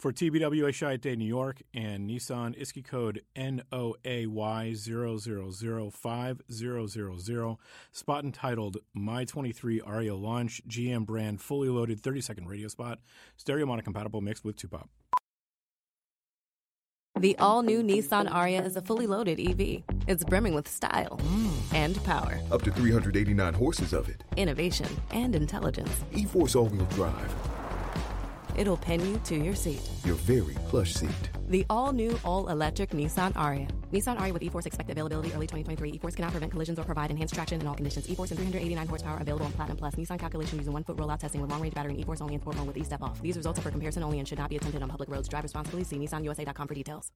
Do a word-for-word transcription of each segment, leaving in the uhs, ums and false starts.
For T B W A Chiat Day New York and Nissan, I S C I code N O A Y zero zero zero five zero zero zero. Spot entitled My twenty-three Aria Launch, G M brand fully loaded thirty second radio spot, stereo mono compatible mixed with two-pop. The all-new Nissan Aria is a fully loaded E V. It's brimming with style mm. and power. Up to three hundred eighty-nine horses of it. Innovation and intelligence. E-Force all-wheel drive. It'll pin you to your seat. Your very plush seat. The all-new, all-electric Nissan Aria. Nissan Aria with E-Force expected availability early twenty twenty-three. E-Force cannot prevent collisions or provide enhanced traction in all conditions. E-Force and three hundred eighty-nine horsepower available on Platinum Plus. Nissan calculation using one-foot rollout testing with long-range battery and E-Force only in sport mode with E-Step off. These results are for comparison only and should not be attempted on public roads. Drive responsibly. See Nissan U S A dot com for details.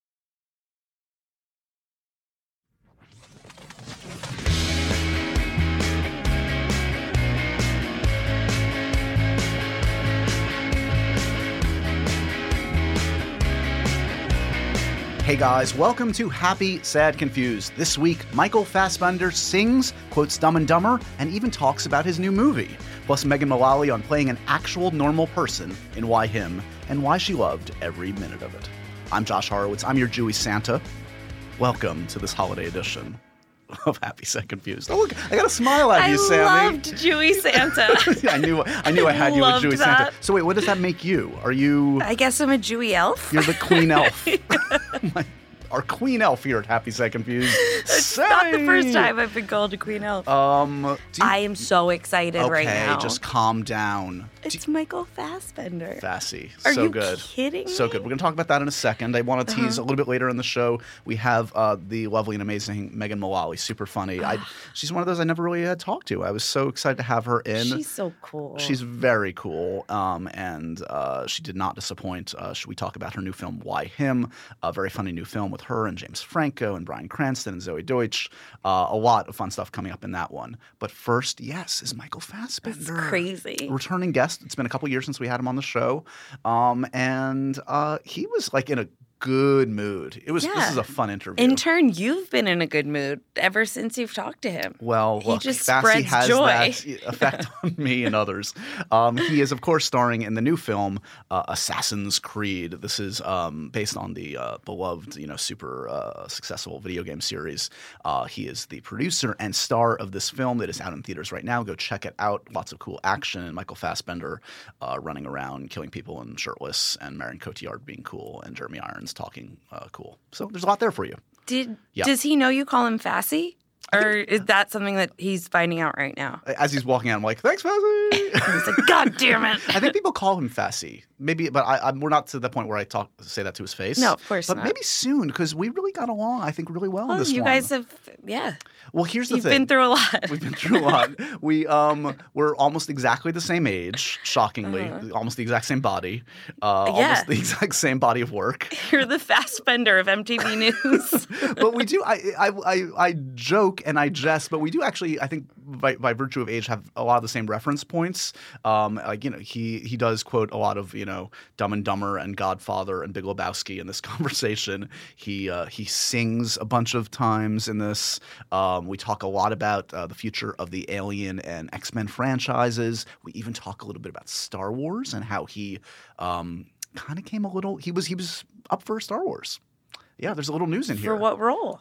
Hey guys, welcome to Happy, Sad, Confused. This week, Michael Fassbender sings, quotes Dumb and Dumber, and even talks about his new movie. Plus Megan Mullally on playing an actual normal person in Why Him, and why she loved every minute of it. I'm Josh Horowitz. I'm your Jewy Santa. Welcome to this holiday edition of Happy, Sad, Confused. Oh, look, I got a smile at I you, Sammy. I loved Jewy Santa. I knew I knew I had you with Loved Jewy that. Santa. So wait, what does that make you? Are you... I guess I'm a Jewy elf. You're the Queen Elf. My, our Queen Elf here at Happy, Sad, Confused. It's not the first time I've been called a Queen Elf. Um, do you, I am so excited okay, right now. just calm down. It's Michael Fassbender. Fassy. Are so you good. kidding So me? good. We're going to talk about that in a second. I want to tease Uh-huh. a little bit later in the show. We have uh, the lovely and amazing Megan Mullally. Super funny. I, she's one of those I never really had talked to. I was so excited to have her in. She's so cool. She's very cool, um, and uh, she did not disappoint. Uh, should we talk about her new film, Why Him? A very funny new film with her and James Franco and Bryan Cranston and Zoe Deutsch. Uh, a lot of fun stuff coming up in that one. But first, yes, is Michael Fassbender. It's crazy. Returning guest. It's been a couple years since we had him on the show, um, and uh, he was like in a good mood. It was. Yeah. This is a fun interview. In turn, you've been in a good mood ever since you've talked to him. Well, He look, just Fassy spreads has joy. that effect on me and others. Um, he is, of course, starring in the new film uh, Assassin's Creed. This is um, based on the uh, beloved, you know, super uh, successful video game series. Uh, he is the producer and star of this film that is out in theaters right now. Go check it out. Lots of cool action and Michael Fassbender uh, running around, killing people and shirtless, and Marion Cotillard being cool, and Jeremy Irons talking uh, cool. So there's a lot there for you. Did Yeah. Does he know you call him Fassy? Or is that something that he's finding out right now? As he's walking out, I'm like, thanks, Fassy. He's like, God damn it. I think people call him Fassy. Maybe, but I, I'm, we're not to the point where I talk say that to his face. No, of course But not. maybe soon, because we really got along, I think, really well in Well, this you one. guys have, yeah. Well, here's the You've thing. been through a lot. We've been through a lot. We um we're almost exactly the same age, shockingly, Uh-huh. almost the exact same body, uh, Yeah. almost the exact same body of work. You're the Fassbender of M T V News. But we do. I, I I I joke and I jest, but we do actually. I think by by virtue of age, have a lot of the same reference points. Um, like you know, he he does quote a lot of you know Dumb and Dumber and Godfather and Big Lebowski in this conversation. He uh, he sings a bunch of times in this. Um, we talk a lot about uh, the future of the Alien and X-Men franchises. We even talk a little bit about Star Wars and how he um, kind of came a little. He was he was up for Star Wars. Yeah, there's a little news in here. For what role?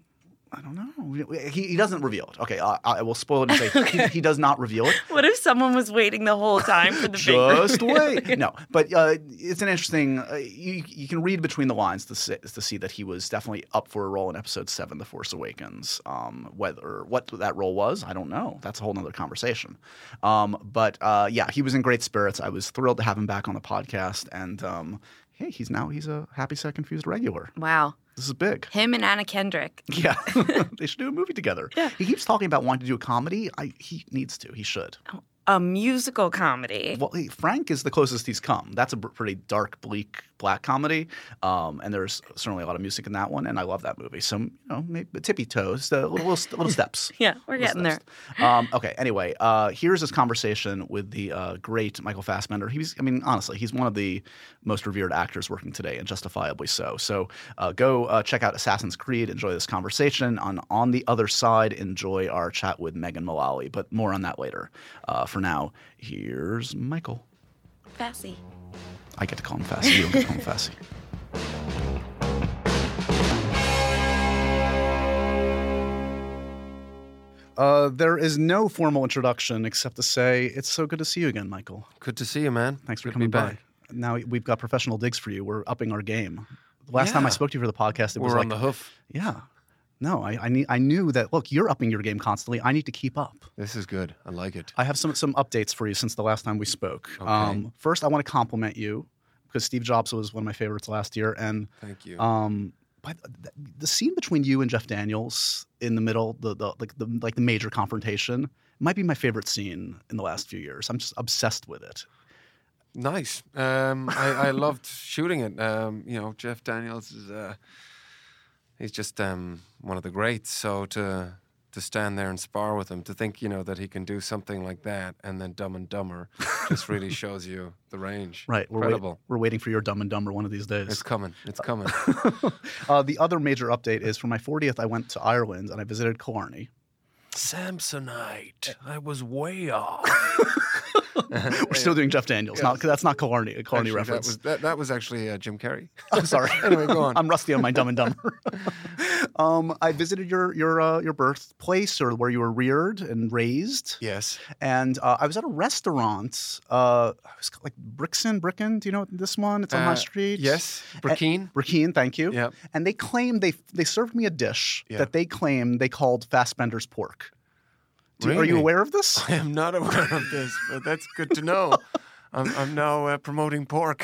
I don't know. He, he doesn't reveal it. Okay, uh, I will spoil it and say he, he does not reveal it. What if someone was waiting the whole time for the big Just reveal? wait. No, but uh, it's an interesting. Uh, you you can read between the lines to see, to see that he was definitely up for a role in Episode Seven, The Force Awakens. Um, whether what that role was, I don't know. That's a whole nother conversation. Um, but uh, yeah, he was in great spirits. I was thrilled to have him back on the podcast, and um, hey, he's now he's a Happy, Sad, Confused regular. Wow. This is big. Him and Anna Kendrick. Yeah, they should do a movie together. Yeah. He keeps talking about wanting to do a comedy. I, he needs to. He should. A musical comedy. Well, he- Frank is the closest he's come. That's a b- pretty dark, bleak, black comedy, um, and there's certainly a lot of music in that one, and I love that movie. So, you know, maybe tippy toes, uh, little, little, little steps. Yeah, we're Little getting there. steps. Um, okay, anyway, uh, here's this conversation with the uh, great Michael Fassbender. He was, I mean, honestly, he's one of the most revered actors working today, and justifiably so. So uh, go uh, check out Assassin's Creed, enjoy this conversation. On, on the other side, enjoy our chat with Megan Mullally, but more on that later. Uh, for now, here's Michael. Fassy. I get to call him Fassi. You don't get to call him Fassi. Uh, there is no formal introduction except to say it's so good to see you again, Michael. Good to see you, man. Thanks for Good to coming be by. back. Now we've got professional digs for you. We're upping our game. The last time I Yeah. spoke to you for the podcast, it was We're like, on the hoof. yeah. No, I I, need, I knew that, look, you're upping your game constantly. I need to keep up. This is good. I like it. I have some some updates for you since the last time we spoke. Okay. Um, first, I want to compliment you because Steve Jobs was one of my favorites last year. And Thank you. um, but the, the scene between you and Jeff Daniels in the middle, the, the like the like the major confrontation, might be my favorite scene in the last few years. I'm just obsessed with it. Nice. Um, I, I loved shooting it. Um, you know, Jeff Daniels is uh, he's just um, one of the greats. So to to stand there and spar with him, to think, you know, that he can do something like that and then Dumb and Dumber, just really shows you the range. Right. We're, wait, Incredible. we're waiting for your Dumb and Dumber one of these days. It's coming. It's coming. uh, the other major update is for my fortieth, I went to Ireland and I visited Killarney. Samsonite. I was way off. We're still doing Jeff Daniels. Not, that's not Killarney, a Killarney Actually, reference. That was, that, that was actually uh, Jim Carrey. I'm sorry. Anyway, go on. I'm rusty on my Dumb and Dumber. um, I visited your your uh, your birthplace or where you were reared and raised. Yes. And uh, I was at a restaurant. Uh, it was like Brixton, Bricken. Do you know this one? It's on my Uh, street. Yes. Burkeen. Brikeen, thank you. Yep. And they claimed they they served me a dish Yeah. that they claimed they called Fassbender's pork. Do, Are you Really? aware of this? I am not aware of this, but that's good to know. I'm, I'm now uh, promoting pork.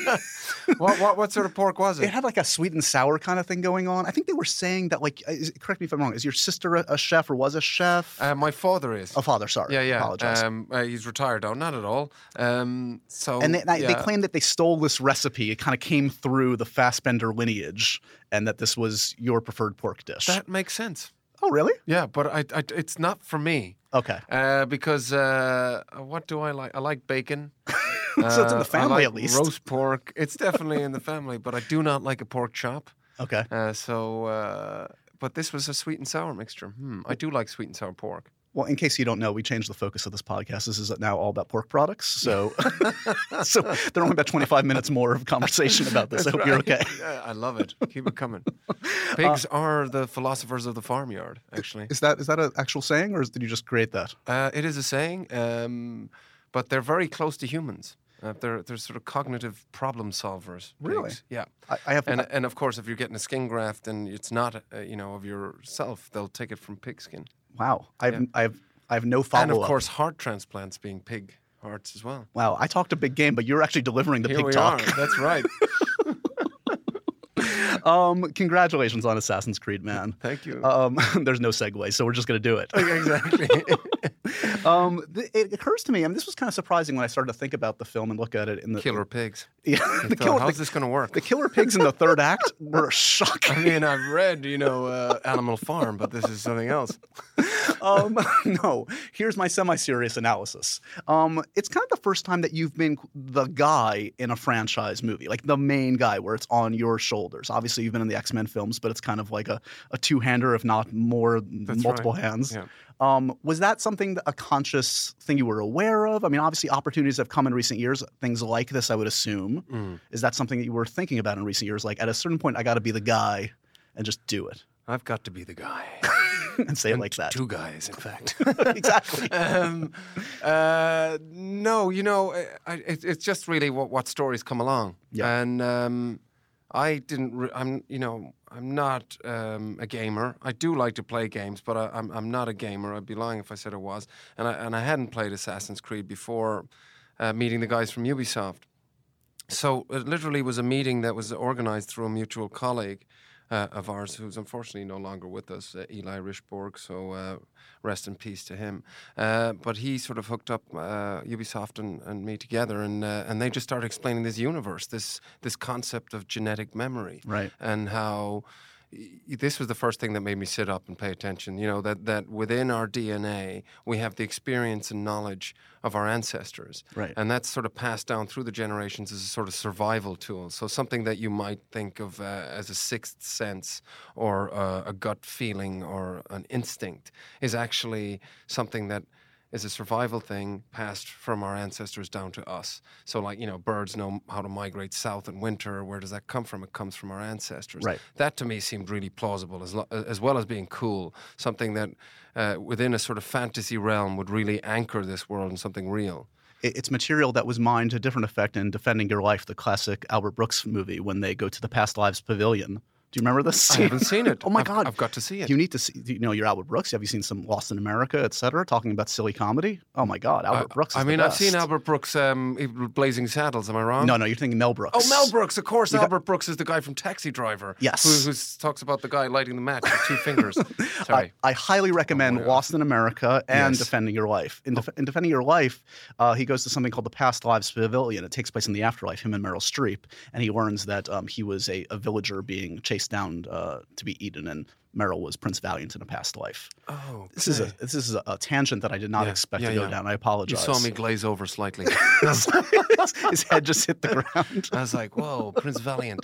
what, what what sort of pork was It it? had like a sweet and sour kind of thing going on. I think they were saying that, like, is, correct me if I'm wrong, is your sister a, a chef or was a chef? Uh, my father is. a father, sorry. Yeah, yeah. Apologize. Um, uh, he's retired though, not at all. Um, so and they, they- they yeah. claimed that they stole this recipe. It kind of came through the Fassbender lineage and that this was your preferred pork dish. that makes sense. oh, really? Yeah, but I, I, it's not for me. Okay. Uh, because uh, what do I like? I like bacon. So it's in the Uh, I family like at least. Roast pork. It's definitely in the family, but I do not like a pork chop. Okay. Uh, so, uh, but this was a sweet and sour mixture. Hmm, I do like sweet and sour pork. Well, in case you don't know, we changed the focus of this podcast. This is now all about pork products. So, so there are only about twenty-five minutes more of conversation about this. I hope you're okay. Yeah, I love it. Keep it coming. Pigs are the philosophers of the farmyard, actually. Is that is that an actual saying, or did you just create that? Uh, it is a saying, um, but they're very close to humans. Uh, they're they're sort of cognitive problem solvers. Really? Pigs. Yeah. I, I have. And and of course, if you're getting a skin graft and it's not uh, you know of yourself, they'll take it from pig skin. wow. I have. Yeah. I have. I have no follow And up. of course, heart transplants being pig hearts as well. Wow. I talked a big game, but you're actually delivering the Here pig we talk. are. That's right. Um, congratulations on Assassin's Creed, man. Thank you. Um, there's no segue, so we're just going to do it. exactly. Um, th- it occurs to me, I mean, this was kind of surprising when I started to think about the film and look at it in the Killer pigs. Yeah, I the thought, killer, how's the, this going to work? the killer pigs in the third act were a shock. I mean, I've read, you know, uh, Animal Farm, but this is something else. Um, no, here's my semi-serious analysis. Um, it's kind of the first time that you've been the guy in a franchise movie, like the main guy, where it's on your shoulders. Obviously, you've been in the X-Men films, but it's kind of like a, a two-hander, if not more, That's multiple right. hands. Yeah. Um, was that something, that, a conscious thing you were aware of? I mean, obviously, opportunities have come in recent years, things like this, I would assume. Mm. Is that something that you were thinking about in recent years? Like, at a certain point, I got to be the guy and just do it. I've got to be the guy. And say it And like that. Two guys, in fact. Exactly. um, uh, no, you know, I, it, it's just really what, what stories come along. Yeah. And um, I didn't. Re- I'm, you know, I'm not um, a gamer. I do like to play games, but I, I'm I'm not a gamer. I'd be lying if I said I was. And I and I hadn't played Assassin's Creed before uh, meeting the guys from Ubisoft. So it literally was a meeting that was organised through a mutual colleague uh, of ours, who's unfortunately no longer with us, uh, Eli Richborg. So uh, rest in peace to him. Uh, but he sort of hooked up uh, Ubisoft and, and me together, and uh, and they just started explaining this universe, this this concept of genetic memory, Right. and how. This was the first thing that made me sit up and pay attention. You know, that, that within our D N A, we have the experience and knowledge of our ancestors. Right. And that's sort of passed down through the generations as a sort of survival tool. So something that you might think of uh, as a sixth sense or uh, a gut feeling or an instinct is actually something that is a survival thing passed from our ancestors down to us. So, like, you know, birds know how to migrate south in winter. Where does that come from? It comes from our ancestors. Right. That to me seemed really plausible, as, lo- as well as being cool. Something that uh, within a sort of fantasy realm would really anchor this world in something real. It's material that was mined to a different effect in Defending Your Life, the classic Albert Brooks movie, when they go to the Past Lives Pavilion. Do you remember this? I haven't seen it. Oh my I've, God. I've got to see it. You need to see, you know, your Albert Brooks. Have you seen some Lost in America, et cetera, talking about silly comedy? Oh my God, Albert Uh, Brooks is I mean, the I've best. seen Albert Brooks, um, Blazing Saddles. Am I wrong? No, no, you're thinking Mel Brooks. Oh, Mel Brooks, of course. You got- Albert Brooks is the guy from Taxi Driver. Yes. Who who talks about the guy lighting the match with two fingers. Sorry. I, I highly recommend Oh, yeah. Lost in America and Yes. Defending Your Life. In, Def- in Defending Your Life, uh, he goes to something called the Past Lives Pavilion. It takes place in the afterlife, him and Meryl Streep, and he learns that um, he was a, a villager being chased down uh, to be eaten, and Meryl was Prince Valiant in a past life. Oh, This is a okay. this is a, a tangent that I did not Yeah, expect yeah, to go yeah. down. I You apologize. saw me glaze over slightly. His head just hit the ground. I was like, whoa, Prince Valiant.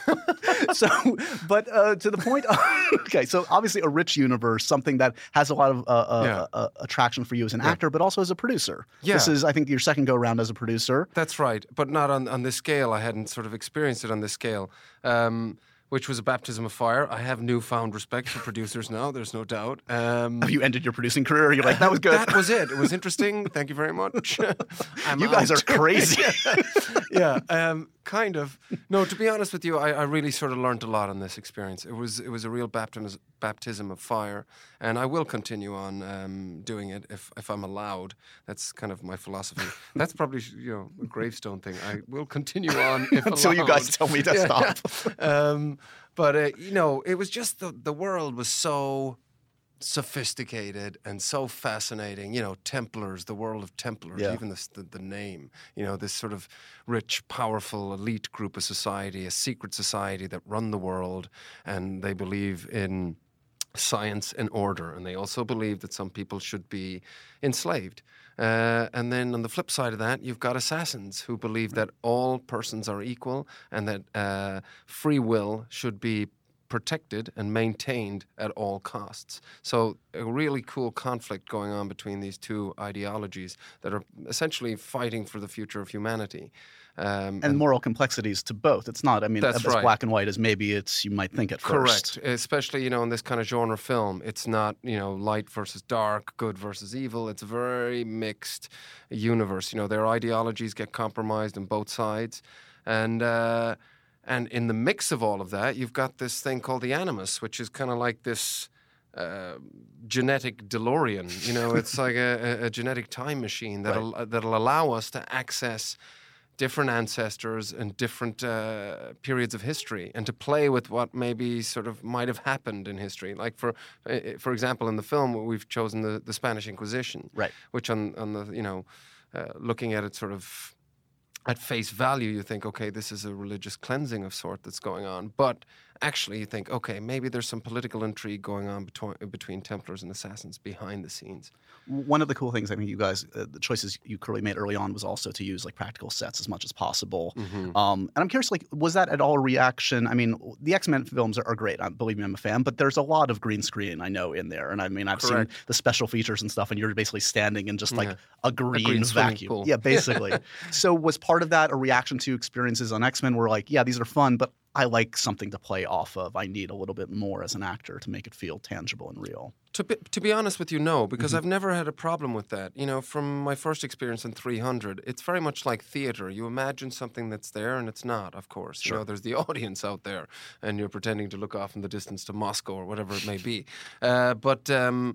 So, but uh, to the point. Of, okay, so obviously a rich universe, something that has a lot of uh, uh, Yeah. uh, attraction for you as an actor, but also as a producer. Yeah. This is, I think, your second go round as a producer. That's right, but not on, on this scale. I hadn't sort of experienced it on this scale, um, which was a baptism of fire. I have newfound respect for producers now, there's no doubt. Um, Have you ended your producing career? You're like, that was good. That was it. It was interesting. Thank you very much. I'm You guys out. are crazy. yeah, um, kind of. No, to be honest with you, I, I really sort of learned a lot on this experience. It was it was a real baptism baptism of fire, and I will continue on um, doing it if if I'm allowed. That's kind of my philosophy. That's probably you know a gravestone thing. I will continue on if Until you allowed. guys tell me to Yeah. stop. um, but uh, you know, it was just the the world was so sophisticated and so fascinating. You know, Templars, the world of Templars, Yeah. even this, the, the name, you know, this sort of rich, powerful, elite group of society, a secret society that run the world, and they believe in science and order, and they also believe that some people should be enslaved. Uh, and then on the flip side of that, you've got assassins who believe that all persons are equal and that uh, free will should be protected and maintained at all costs. So a really cool conflict going on between these two ideologies that are essentially fighting for the future of humanity. Um, And moral complexities to both. It's not, I mean, That's as right. black and white as maybe it's you might think at first. Correct. Especially, you know, in this kind of genre film, it's not, you know, light versus dark, good versus evil. It's a very mixed universe. You know, their ideologies get compromised on both sides. And uh, and in the mix of all of that, you've got this thing called the Animus, which is kind of like this uh, genetic DeLorean. You know, it's like a, a, a genetic time machine that'll, that'll allow us to access different ancestors and different uh, periods of history, and to play with what maybe sort of might have happened in history. Like for, uh, for example, in the film we've chosen the, the Spanish Inquisition, Right. Which on on the you know, uh, looking at it sort of at face value, you think, okay, this is a religious cleansing of sort that's going on, but actually you think, okay, maybe there's some political intrigue going on between between Templars and assassins behind the scenes. One of the cool things I think you guys, uh, the choices you clearly made early on was also to use like practical sets as much as possible. Mm-hmm. Um, and I'm curious, like, was that at all a reaction? I mean, the X-Men films are, are great. I believe me, I'm a fan, but there's a lot of green screen I know in there. And I mean, I've Correct. seen the special features and stuff, and you're basically standing in just like Yeah. a green, green swimming vacuum. pool. Yeah, basically. So was part of that a reaction to experiences on X-Men where like, yeah, these are fun, but I like something to play off of. I need a little bit more as an actor to make it feel tangible and real. To be, to be honest with you, no, because Mm-hmm. I've never had a problem with that. You know, from my first experience in three hundred, it's very much like theater. You imagine something that's there and it's not, of course. Sure. You know, there's the audience out there and you're pretending to look off in the distance to Moscow or whatever it may be. Uh, but um,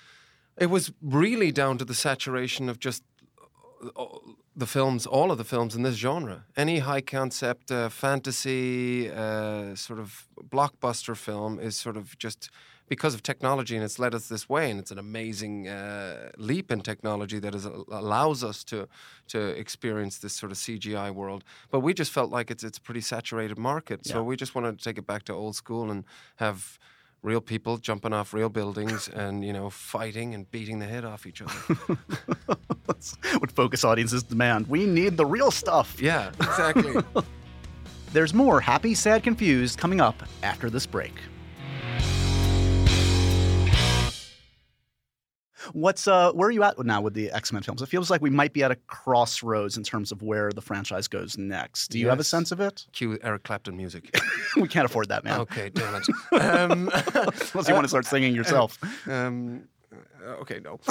it was really down to the saturation of just uh, the films, all of the films in this genre. Any high concept uh, fantasy uh, sort of blockbuster film is sort of just because of technology, and it's led us this way, and it's an amazing uh, leap in technology that is, allows us to to experience this sort of C G I world. But we just felt like it's it's a pretty saturated market, so Yeah. we just wanted to take it back to old school and have real people jumping off real buildings and, you know, fighting and beating the head off each other. That's what focus audiences demand. We need the real stuff. Yeah, exactly. There's more Happy, Sad, Confused coming up after this break. What's uh, where are you at now with the X-Men films? It feels like we might be at a crossroads in terms of where the franchise goes next. Do you have a Yes. sense of it? Cue Eric Clapton music. We can't afford that, man. Okay, damn it. Um, Unless you want to start singing yourself. um, uh, okay, no.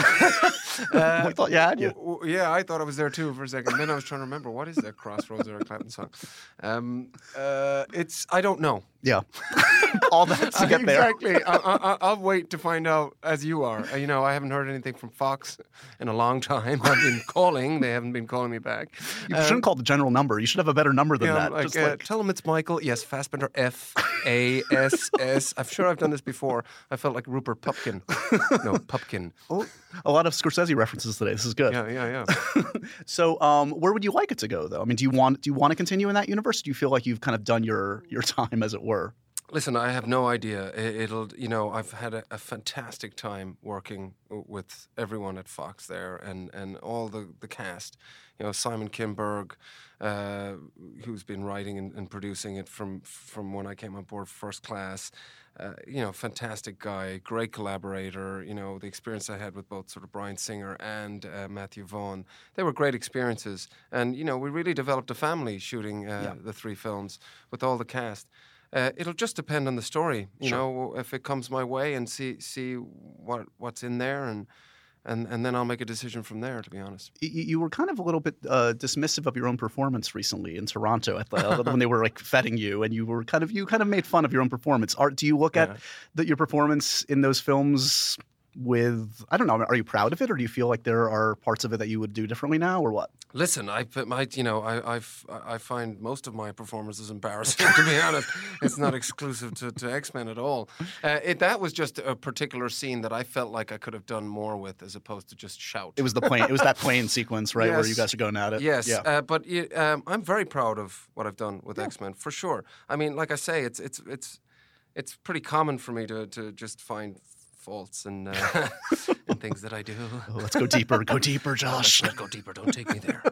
I thought you had you. W- w- yeah, I thought I was there too for a second. Then I was trying to remember what is that Crossroads Eric Clapton song. Um, uh, it's I don't know. Yeah. All that to get there. Exactly. I, I, I'll wait to find out as you are. Uh, You know, I haven't heard anything from Fox in a long time. I've been calling. They haven't been calling me back. You shouldn't call the general number. You should have a better number than Yeah, that. I'm like, Just uh, like- tell them it's Michael. Yes, Fassbender. F A S S. I'm sure I've done this before. I felt like Rupert Pupkin. No, Pupkin. oh, a lot of Scorsese references today. This is good. Yeah, yeah, yeah. So, um, where would you like it to go, though? I mean, do you want do you want to continue in that universe? Do you feel like you've kind of done your your time, as it were? Listen, I have no idea. I- It'll, you know, I've had a, a fantastic time working w- with everyone at Fox there, and, and all the, the cast. You know, Simon Kinberg, uh, who's been writing and, and producing it from from when I came on board first class. Uh, you know, fantastic guy, great collaborator. You know, the experience I had with both sort of Bryan Singer and uh, Matthew Vaughn, they were great experiences. And you know, we really developed a family shooting uh, Yeah. the three films with all the cast. Uh, it'll just depend on the story, you Sure. know. If it comes my way, and see see what what's in there, and and and then I'll make a decision from there. To be honest, You, you were kind of a little bit uh, dismissive of your own performance recently in Toronto at the, when they were like feting you, and you were kind of you kind of made fun of your own performance. Are, do you look Yeah. at the, your performance in those films with I don't know? Are you proud of it, or do you feel like there are parts of it that you would do differently now, or what? listen, I put my you know I I've, I find most of my performances embarrassing. To be honest, it's not exclusive to, to X-Men at all. Uh, it, that was just a particular scene that I felt like I could have done more with, as opposed to just shout. It was the plane. It was that plane sequence, right, where you Yes. guys are going at it. Yes, Yeah. uh, but y- um, I'm very proud of what I've done with X-Men for sure. I mean, like I say, it's it's it's it's pretty common for me to to just find faults and uh, and things that I do. Oh, let's go deeper. Go deeper, Josh. Let's go deeper. Don't take me there.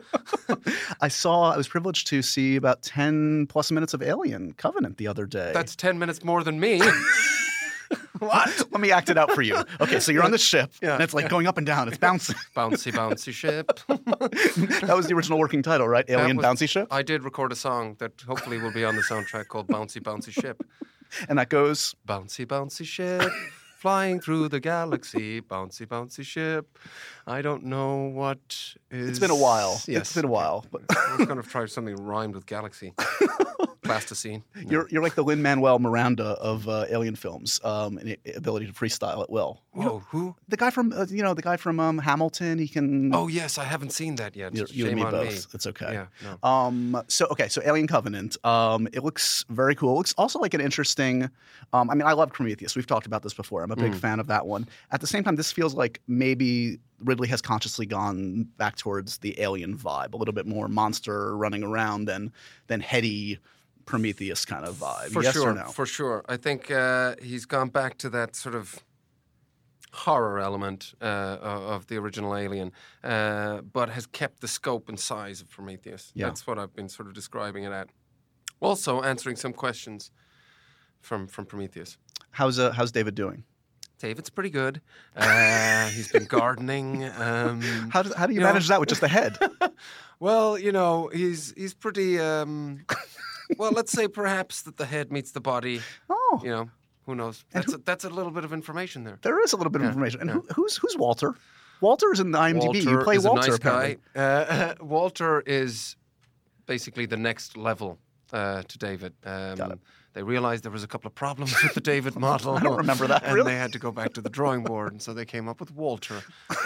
I saw. I was privileged to see about ten plus minutes of Alien Covenant the other day. That's ten minutes more than me. what? Let me act it out for you. Okay, so you're on the ship, Yeah. and it's like going up and down. It's bouncing. Bouncy, bouncy ship. That was the original working title, right? Alien was- Bouncy Ship, I did record a song that hopefully will be on the soundtrack called Bouncy, Bouncy Ship. and that goes. Bouncy, bouncy ship, flying through the galaxy. Bouncy, bouncy ship. I don't know what is. It's been a while. Yes. It's been a while. But I was going to try something rhymed with galaxy. Plasticine. No. you're you're like the Lin-Manuel Miranda of uh, Alien films, um, and i- ability to freestyle at will. You know, Whoa, who? the guy from uh, you know the guy from um, Hamilton. He can. Oh, yes, I haven't seen that yet. You, you Shame and me on both. me. It's okay. Yeah, no. Um. So okay. So Alien Covenant. Um. It looks very cool. It looks also like an interesting. Um. I mean, I love Prometheus. We've talked about this before. I'm a big Mm. fan of that one. At the same time, this feels like maybe Ridley has consciously gone back towards the Alien vibe, a little bit more monster running around than than heady Prometheus kind of vibe. For yes sure, or no? for sure. I think uh, he's gone back to that sort of horror element uh, o- of the original Alien, uh, but has kept the scope and size of Prometheus. Yeah. That's what I've been sort of describing it at. Also answering some questions from from Prometheus. How's uh, how's David doing? David's pretty good. Uh, he's been gardening. Um, How does how do you, you know- manage that with just the head? well, you know, he's he's pretty. Um, well, let's say perhaps that the head meets the body. Oh, You know, who knows? And That's a, that's a little bit of information there. there is a little bit of Yeah, information. And yeah. who, who's who's Walter? Walter is in the IMDb. Walter you play is Walter a nice apparently. guy. Uh, Walter is basically the next level uh, to David. Um, Got it. They realized there was a couple of problems with the David model. I don't remember that, And really? they had to go back to the drawing board, and so they came up with Walter.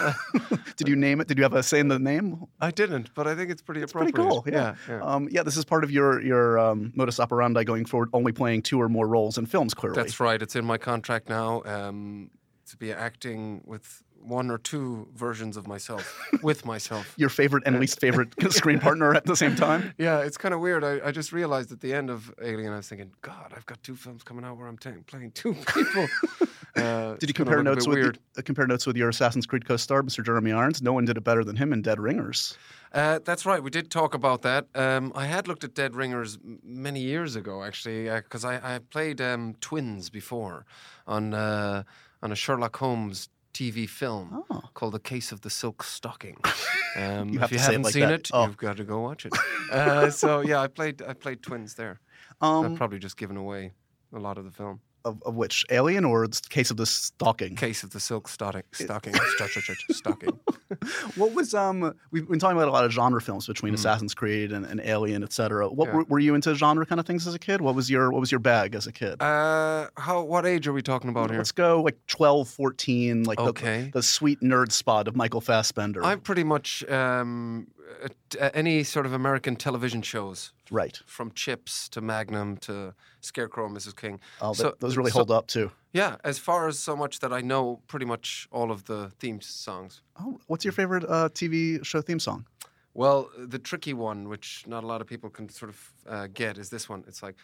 Did you name it? Did you have a say in the name? I didn't, but I think it's pretty It's pretty appropriate. cool. Yeah. yeah. yeah. Um, yeah. This is part of your your um, modus operandi going forward, only playing two or more roles in films. Clearly, That's right. It's in my contract now um, to be acting with one or two versions of myself, with myself. your favorite and least favorite screen partner at the same time. Yeah, it's kind of weird. I, I just realized at the end of Alien, I was thinking, God, I've got two films coming out where I'm ta- playing two people. Uh, Did you it's gonna compare look a notes bit with weird? the, uh, compare notes with your Assassin's Creed co-star, Mister Jeremy Irons? No one did it better than him in Dead Ringers. Uh, that's right. We did talk about that. Um, I had looked at Dead Ringers m- many years ago, actually, because I, I played um, twins before on uh, on a Sherlock Holmes T V film Oh. called The Case of the Silk Stocking. Um, You have if you to say it haven't like seen that. it, Oh. you've got to go watch it. Uh, so yeah, I played I played twins there. Um, I've probably just given away a lot of the film. of, of which Alien or the Case of the Stalking? Case of the Silk Stocking. Stocking. Stocking. What was um? We've been talking about a lot of genre films between Assassin's Creed and, and Alien, et cetera. What Yeah. were, were you into genre kind of things as a kid? What was your What was your bag as a kid? Uh, how? What age are we talking about here? Let's go like twelve, fourteen, like Okay. the, the sweet nerd spot of Michael Fassbender. I'm pretty much um, at, uh, any sort of American television shows, right. from Chips to Magnum to Scarecrow and Missus King. Oh, So- th- those really so- hold up too. Yeah, as far as so much that I know pretty much all of the theme songs. Oh, what's your favorite uh, T V show theme song? Well, the tricky one, which not a lot of people can sort of uh, get, is this one. It's like.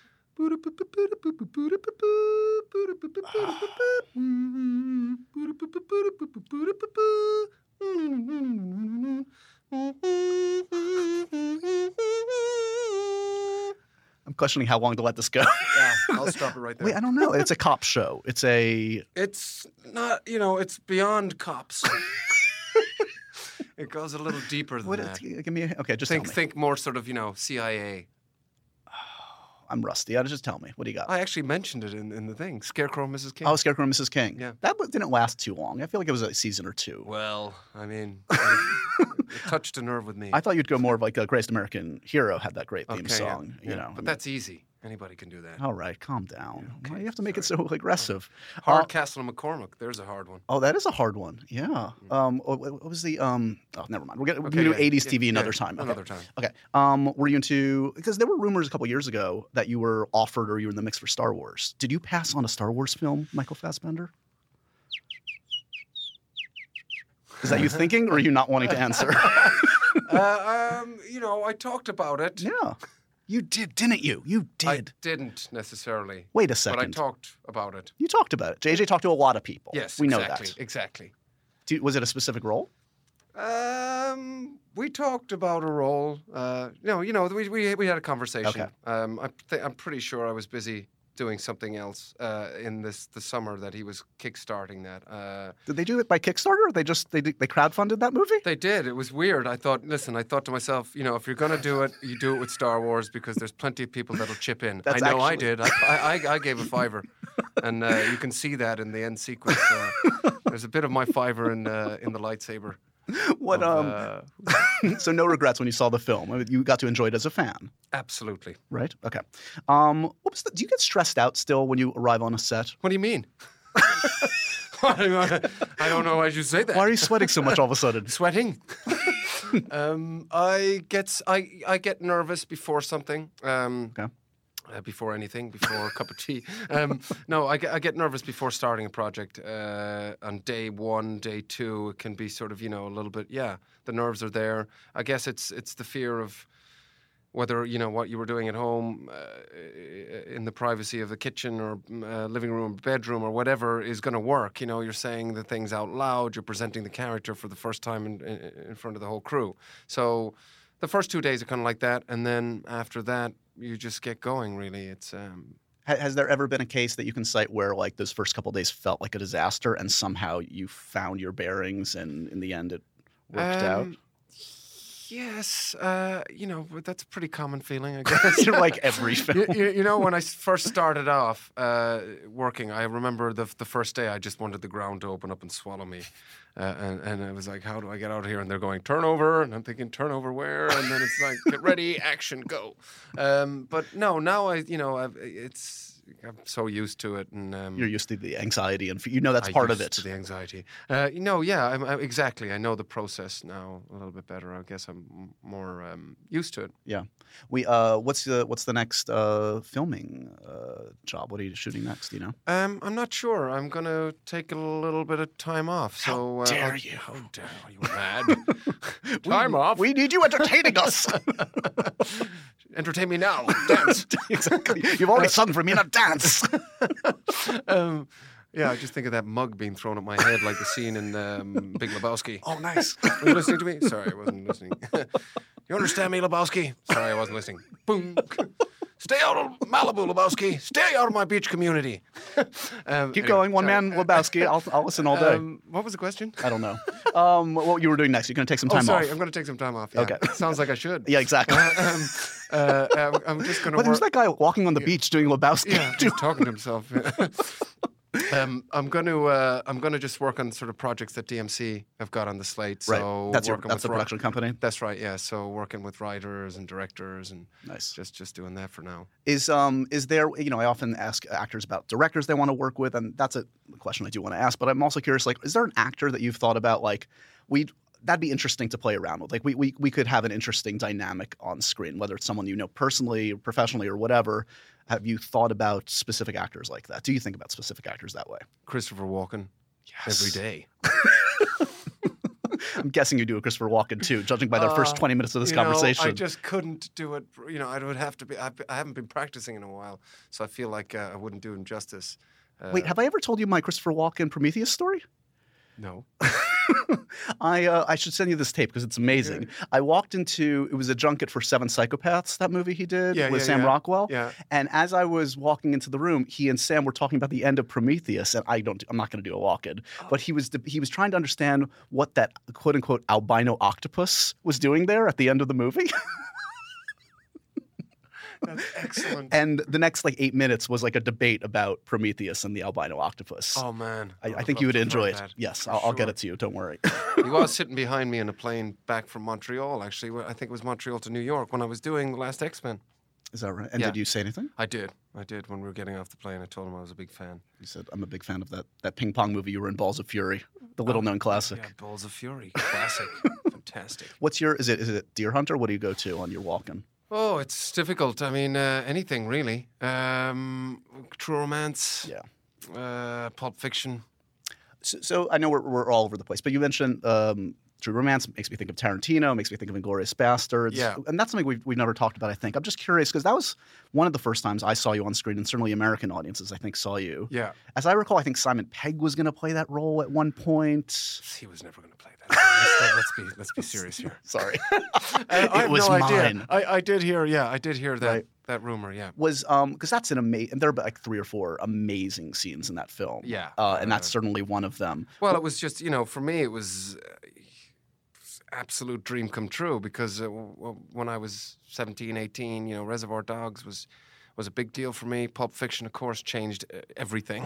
I'm questioning how long to let this go. Yeah, I'll stop it right there. Wait, I don't know. It's a cop show. It's a It's not, you know, it's beyond cops. It goes a little deeper than what? that. Give me a, okay. Just Think, tell me. think more sort of, you know, C I A. I'm rusty. Uh, Just tell me. What do you got? I actually mentioned it in, in the thing. Scarecrow and Missus King. Oh, Scarecrow and Missus King. Yeah. That w- didn't last too long. I feel like it was a season or two. Well, I mean, it, it touched a nerve with me. I thought you'd go more of like a Greatest American Hero had that great theme Okay, yeah, song. yeah. You know, But that's easy. Anybody can do that. all right. Calm down. okay, Why you have to make it so aggressive? Hard Uh, Castle and McCormick. There's a hard one. oh, that is a hard one. Yeah. Um. What, what was the um? Oh, never mind. We're gonna we Okay, can do yeah, eighties yeah, T V yeah, another time. Okay. another time. Okay. Um. Were you into? Because there were rumors a couple years ago that you were offered or you were in the mix for Star Wars. Did you pass on a Star Wars film, Michael Fassbender? Is that you thinking, or are you not wanting to answer? uh, um, you know, I talked about it. Yeah. You did, didn't you? You I did. didn't necessarily. Wait a But I second. talked about it. You talked about it. J J talked to a lot of people. Yes, we know exactly, that. exactly. Do, was it a specific role? Um, we talked about a role. Uh, you know, you know, we we we had a conversation. Okay. Um, I th- I'm pretty sure I was busy doing something else uh, in this the summer that he was kickstarting that. Uh, Did they do it by Kickstarter? Or they just they did- they crowdfunded that movie? they did. It was weird. I thought, listen, I thought to myself, you know, if you're gonna do it, you do it with Star Wars because there's plenty of people that'll chip in. That's I know I actually- did. I, I, I gave a fiver, and uh, you can see that in the end sequence. Uh, there's a bit of my fiver in uh, in the lightsaber. What of, um? uh, so no regrets when you saw the film. I mean, you got to enjoy it as a fan, absolutely. right? Okay. Um, what was the, do you get stressed out still when you arrive on a set? What do you mean? I don't know why you say that. Why are you sweating so much all of a sudden? Sweating. um, I get s- I I get nervous before something. Um, Okay. uh, before anything, before a cup of tea. Um, no, I get, I get nervous before starting a project. Uh, on day one, day two, it can be sort of, you know, a little bit. Yeah, the nerves are there. I guess it's it's the fear of whether, you know, what you were doing at home uh, in the privacy of the kitchen or uh, living room, bedroom or whatever is going to work. You know, you're saying the things out loud. You're presenting the character for the first time in, in, in front of the whole crew. So the first two days are kind of like that. And then after that, you just get going, really. It's... Um, Ha- Has there ever been a case that you can cite where like those first couple of days felt like a disaster and somehow you found your bearings and in the end it worked out? um, Yes, uh, you know, but that's a pretty common feeling, I guess. You're like every film. You, you, you know, when I s- first started off uh, working, I remember the the first day I just wanted the ground to open up and swallow me. Uh, and, and I was like, how do I get out of here? And they're going, turnover. And I'm thinking, turnover where? And then it's like, get ready, action, go. Um, but no, now I, you know, I've, it's... I'm so used to it, and um, You're used to the anxiety and f- you know that's I part of used it. to the anxiety. Uh, you know, yeah, I'm, I, exactly. I know the process now a little bit better. I guess I'm m- more um, used to it. Yeah. We uh what's the what's the next uh filming uh job? What are you shooting next, do you know? Um, I'm not sure. I'm gonna take a little bit of time off. So How dare uh, you. How dare are you mad? time off. We need you entertaining us. Entertain me now. Dance. Exactly. You've already sung for me, now dance. um, yeah, I just think of that mug being thrown at my head, like the scene in um, Big Lebowski. Oh, nice. Were you listening to me? Sorry, I wasn't listening. You understand me, Lebowski? Sorry, I wasn't listening. Boom. Stay out of Malibu, Lebowski. Stay out of my beach community. um, Keep anyway, going, one sorry. man Lebowski. I'll, I'll listen all day. Um, what was the question? I don't know. Um, what you were doing next? You're going to take some Oh, time sorry. off. I'm going to take some time off. Yeah. Okay. Sounds like I should. Yeah, exactly. um, uh, I'm- I'm just going to But work. who's that guy walking on the beach doing Lebowski? Yeah, just talking to himself. um, I'm going to uh, I'm going to just work on sort of projects that D M C have got on the slate. So Right. That's your working that's with the ri- production company. That's right. Yeah. So working with writers and directors and Nice. just just doing that for now. Is um is there you know I often ask actors about directors they want to work with, and that's a question I do want to ask. But I'm also curious, like, is there an actor that you've thought about, like, we that'd be interesting to play around with? Like, we we we could have an interesting dynamic on screen, whether it's someone you know personally or professionally or whatever. Have you thought about specific actors like that? Do you think about specific actors that way? Christopher Walken. Yes. Every day. I'm guessing you do a Christopher Walken too, judging by the first Uh, twenty minutes of this you know, conversation. I just couldn't do it. You know, I would have to be. I, I haven't been practicing in a while, so I feel like uh, I wouldn't do him justice. Uh, Wait, have I ever told you my Christopher Walken Prometheus story? no. I uh, I should send you this tape because it's amazing. I walked into it was a junket for Seven Psychopaths, that movie he did Yeah, with yeah, Sam yeah. Rockwell. Yeah. And as I was walking into the room, he and Sam were talking about the end of Prometheus, and I don't I'm not going to do a walk-in, but he was he was trying to understand what that quote unquote albino octopus was doing there at the end of the movie. That's excellent. And the next like eight minutes was like a debate about Prometheus and the albino octopus. oh man, I, I would think love you would to enjoy learn it. that, Yes, for I'll, I'll get sure. it to you. Don't worry. He was sitting behind me in a plane back from Montreal. Actually, Well, I think it was Montreal to New York when I was doing the last X-Men. Is that right? And Yeah. did you say anything? I did. I did. When we were getting off the plane, I told him I was a big fan. You said, I'm a big fan of that that ping pong movie you were in, Balls of Fury, the little known classic. Oh, Yeah, Balls of Fury, classic, fantastic. What's your, is it is it Deer Hunter? What do you go to on your walk-in? Oh, it's difficult. I mean, uh, anything really. Um, True Romance. Yeah. Uh, Pulp Fiction. So, so I know we're, we're all over the place, but you mentioned um, True Romance makes me think of Tarantino, makes me think of Inglourious Bastards. Yeah. And that's something we've, we've never talked about, I think. I'm just curious, because that was one of the first times I saw you on screen, and certainly American audiences, I think, saw you. Yeah. As I recall, I think Simon Pegg was going to play that role at one point. He was never going to play that. let's, let's be let's be serious here. Sorry. Uh, I it have was no mine. idea. I, I did hear. Yeah, I did hear that Right. that rumor. Yeah. Was um because that's an amazing. There are like three or four amazing scenes in that film. Yeah. uh, and that's Uh, certainly one of them. Well, it was just, you know, for me, it was uh, absolute dream come true because uh, w- w- when I was seventeen, eighteen, you know, Reservoir Dogs was was a big deal for me. Pulp Fiction, of course, changed uh, everything.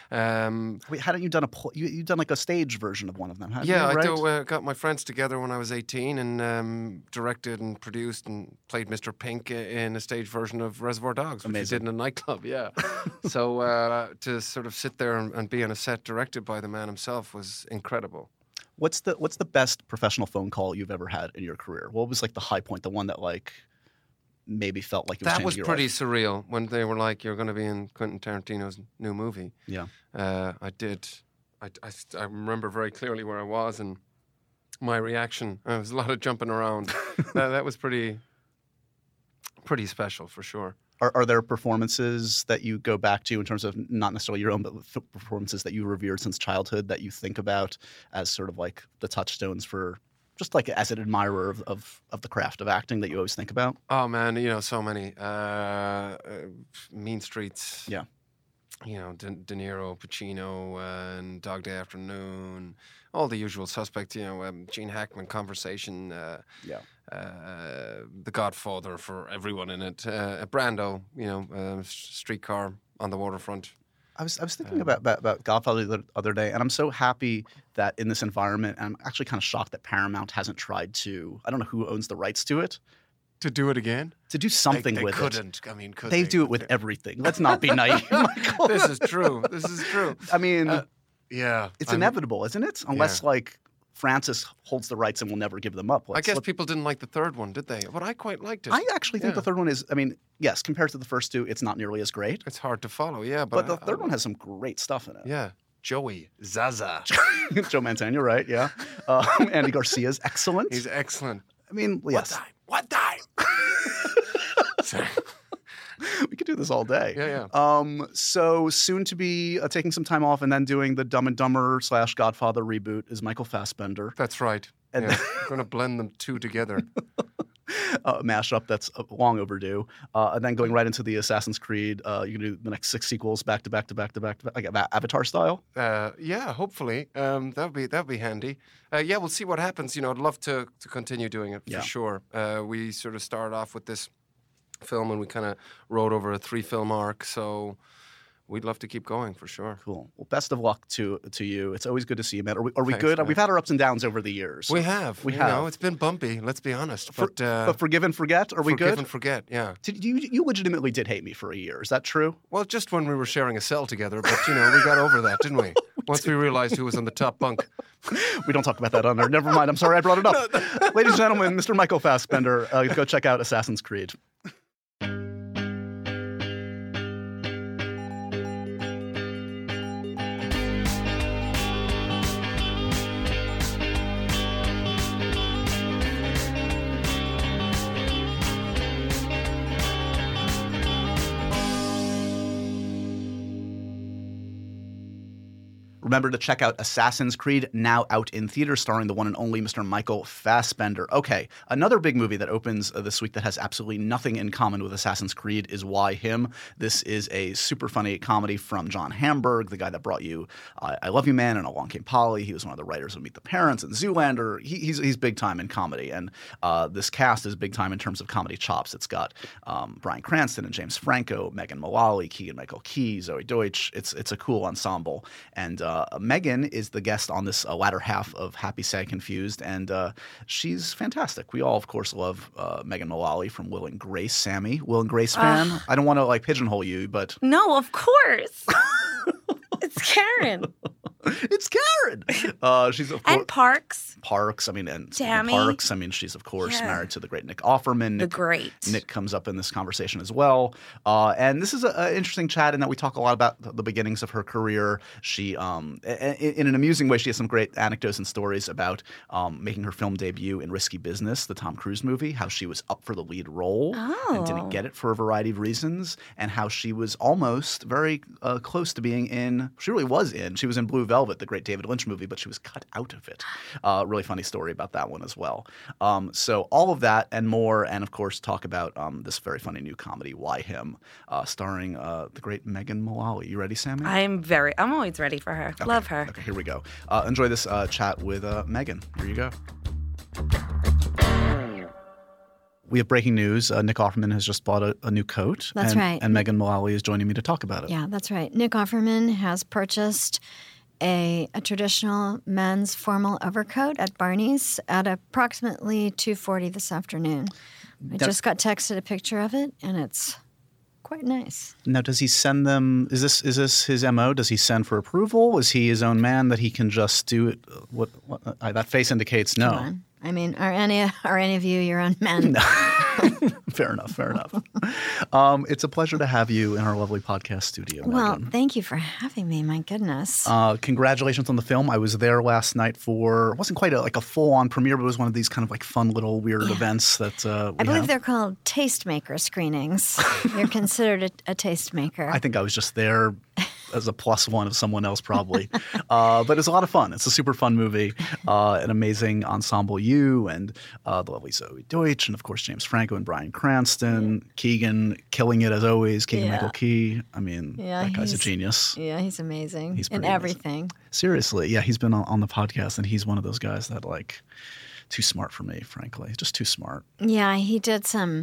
um, Wait, hadn't you done a pl- you you done like a stage version of one of them? Hadn't yeah, you, I right? do, uh, got my friends together when I was eighteen and um, directed and produced and played Mister Pink i- in a stage version of Reservoir Dogs, which we Amazing. did in a nightclub. Yeah. so uh, to sort of sit there and, and be on a set directed by the man himself was incredible. What's the what's the best professional phone call you've ever had in your career? What was like the high point, the one that like maybe felt like it was That was changing your pretty life? surreal when they were like, "You're going to be in Quentin Tarantino's new movie." Yeah. Uh, I did. I, I, st- I remember very clearly where I was and my reaction. There was a lot of jumping around. that, that was pretty, pretty special for sure. Are, are there performances that you go back to in terms of not necessarily your own, but f- performances that you revered since childhood that you think about as sort of like the touchstones for just like as an admirer of, of, of the craft of acting that you always think about? Oh man, you know, so many. Uh, uh, Mean Streets. Yeah. You know, De, De Niro, Pacino, uh, and Dog Day Afternoon. All the usual suspects. You know, um, Gene Hackman, Conversation. Uh, Yeah. uh, The Godfather for everyone in it. Uh, Brando. You know, uh, Streetcar on the Waterfront. I was I was thinking about, about about Godfather the other day, and I'm so happy that in this environment, and I'm actually kind of shocked that Paramount hasn't tried to. I don't know who owns the rights to it. To do it again? To do something they, they with couldn't. it. I mean, could They they? do it with everything. Let's not be naive, Michael. This is true. This is true. I mean, Uh, yeah, it's I mean, inevitable, isn't it? Unless like Francis holds the rights and will never give them up. I Let's- guess let- people didn't like the third one, did they? But I quite liked it. I actually think Yeah. the third one is. I mean, yes, compared to the first two, it's not nearly as great. It's hard to follow, yeah. But But, the I- third I- one has some great stuff in it. yeah, Joey Zaza. Joe Mantegna, right? Yeah. Um, Andy Garcia's excellent. He's excellent. I mean, yes, What time? What time? Sorry. we could do this all day. Yeah, yeah. Um, so soon to be uh, taking some time off and then doing the Dumb and Dumber slash Godfather reboot is Michael Fassbender. That's right. And Yeah. I'm going to blend them two together. uh, mashup that's uh, long overdue. Uh, and then going right into the Assassin's Creed, uh, you can do the next six sequels back to back to back to back to back, like Avatar style. Uh, yeah, hopefully um, that would be that would be handy. Uh, yeah, we'll see what happens. You know, I'd love to to continue doing it for Yeah. sure. Uh, we sort of started off with this film, and we kind of rode over a three film arc. So we'd love to keep going for sure. Cool. Well, best of luck to to you. It's always good to see you, Matt. Are we, are we Thanks, good? man. We've had our ups and downs over the years. We have. We you have. know, it's been bumpy. Let's be honest. For- but uh, but forgive and forget. Are we forgive good? and forget. Yeah. Did you you legitimately did hate me for a year? Is that true? Well, just when we were sharing a cell together, but you know, we got over that, didn't we? Once we realized who was on the top bunk. We don't talk about that on there. Never mind. I'm sorry I brought it up. Ladies and gentlemen, Mister Michael Fassbender. Uh, go check out Assassin's Creed. Remember to check out Assassin's Creed, now out in theaters, starring the one and only Mister Michael Fassbender. Okay, another big movie that opens uh, this week that has absolutely nothing in common with Assassin's Creed is Why Him? This is a super funny comedy from John Hamburg, the guy that brought you uh, I Love You Man and Along Came Polly. He was one of the writers of Meet the Parents and Zoolander. He, he's, he's big time in comedy, and uh, this cast is big time in terms of comedy chops. It's got um, Bryan Cranston and James Franco, Megan Mullally, Keegan-Michael Key, Zoe Deutsch. It's, it's a cool ensemble, and uh, Uh, Megan is the guest on this uh, latter half of Happy, Sad, Confused, and uh, she's fantastic. We all, of course, love uh, Megan Mullally from Will and Grace. Sammy, Will and Grace fan? I don't want to like pigeonhole you, but No, of course. It's Karen. it's Karen. Uh, she's of course And Parks. Parks. I mean, and Tammy. Parks. I mean, she's of course Yeah. married to the great Nick Offerman. The Nick, great. Nick comes up in this conversation as well. Uh, and this is an interesting chat in that we talk a lot about the, the beginnings of her career. She, um, in, in an amusing way, she has some great anecdotes and stories about um, making her film debut in Risky Business, the Tom Cruise movie, how she was up for the lead role and didn't Oh. get it for a variety of reasons, and how she was almost very uh, close to being in, she really was in, she was in Blue Velvet, the great David Lynch movie, but she was cut out of it. Uh, really funny story about that one as well. Um, so all of that and more, and of course talk about um, this very funny new comedy, Why Him, uh, starring uh, the great Megan Mullally. You ready, Sammy? I'm very, I'm always ready for her. Love her. Okay, here we go. Uh, enjoy this uh, chat with uh, Megan. Here you go. We have breaking news. Uh, Nick Offerman has just bought a, a new coat. That's and, right. And Megan Mullally is joining me to talk about it. Yeah, that's right. Nick Offerman has purchased a, a traditional men's formal overcoat at Barney's at approximately two forty this afternoon. I That- just got texted a picture of it, and it's quite nice. Now, does he send them? Is this is this his M O? Does he send for approval? Is he his own man that he can just do it? What, what uh, that face indicates no. Come on. I mean, are any are any of you your own men? Fair enough. Fair enough. Um, it's a pleasure to have you in our lovely podcast studio, Well, Megan. thank you for having me. My goodness. Uh, congratulations on the film. I was there last night for it wasn't quite a, like a full on premiere, but it was one of these kind of like fun little weird Yeah. events that uh, we I believe have. they're called tastemaker screenings. You're considered a, a tastemaker. I think I was just there as a plus one of someone else probably. uh, but it's a lot of fun. It's a super fun movie. Uh, an amazing ensemble you and uh, the lovely Zoe Deutsch and of course James Franco and Bryan Cranston. Keegan killing it as always. Keegan-Michael Yeah. Key. I mean, Yeah, that guy's a he's- genius. Yeah, he's amazing He's in pretty amazing. everything. Seriously. Yeah, he's been on, on the podcast and he's one of those guys that like too smart for me, frankly. Just too smart. Yeah, he did some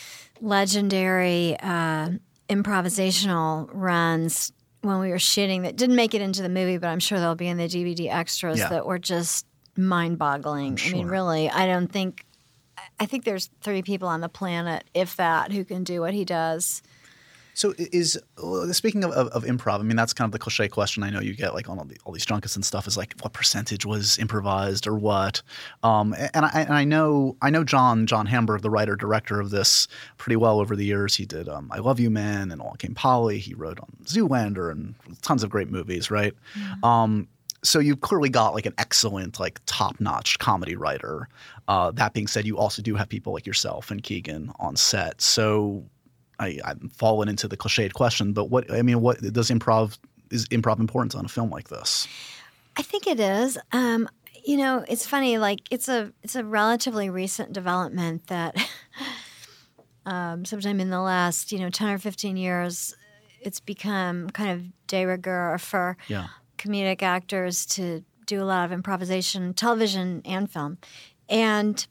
legendary uh, improvisational runs when we were shooting that didn't make it into the movie, but I'm sure they'll be in the D V D extras Yeah. that were just mind-boggling. I mean, sure. really, I don't think – I think there's three people on the planet, if that, who can do what he does. So is uh, speaking of, of, of improv, I mean that's kind of the cliche question I know you get like on all, the, all these junkets and stuff is like what percentage was improvised or what? Um, and, I, and I know I know John John Hamburg, the writer director of this, pretty well over the years. He did um, I Love You Man and Along Came Polly. He wrote on Zoolander and tons of great movies, right? Um, so you clearly got like an excellent, like top-notch comedy writer. Uh, that being said, you also do have people like yourself and Keegan on set. So I, I'm fallen into the cliched question, but what I mean, what does improv is improv important on a film like this? I think it is. Um, you know, it's funny. Like it's a it's a relatively recent development that um, sometime in the last you know ten or fifteen years, it's become kind of de rigueur for Yeah. comedic actors to do a lot of improvisation, television and film, and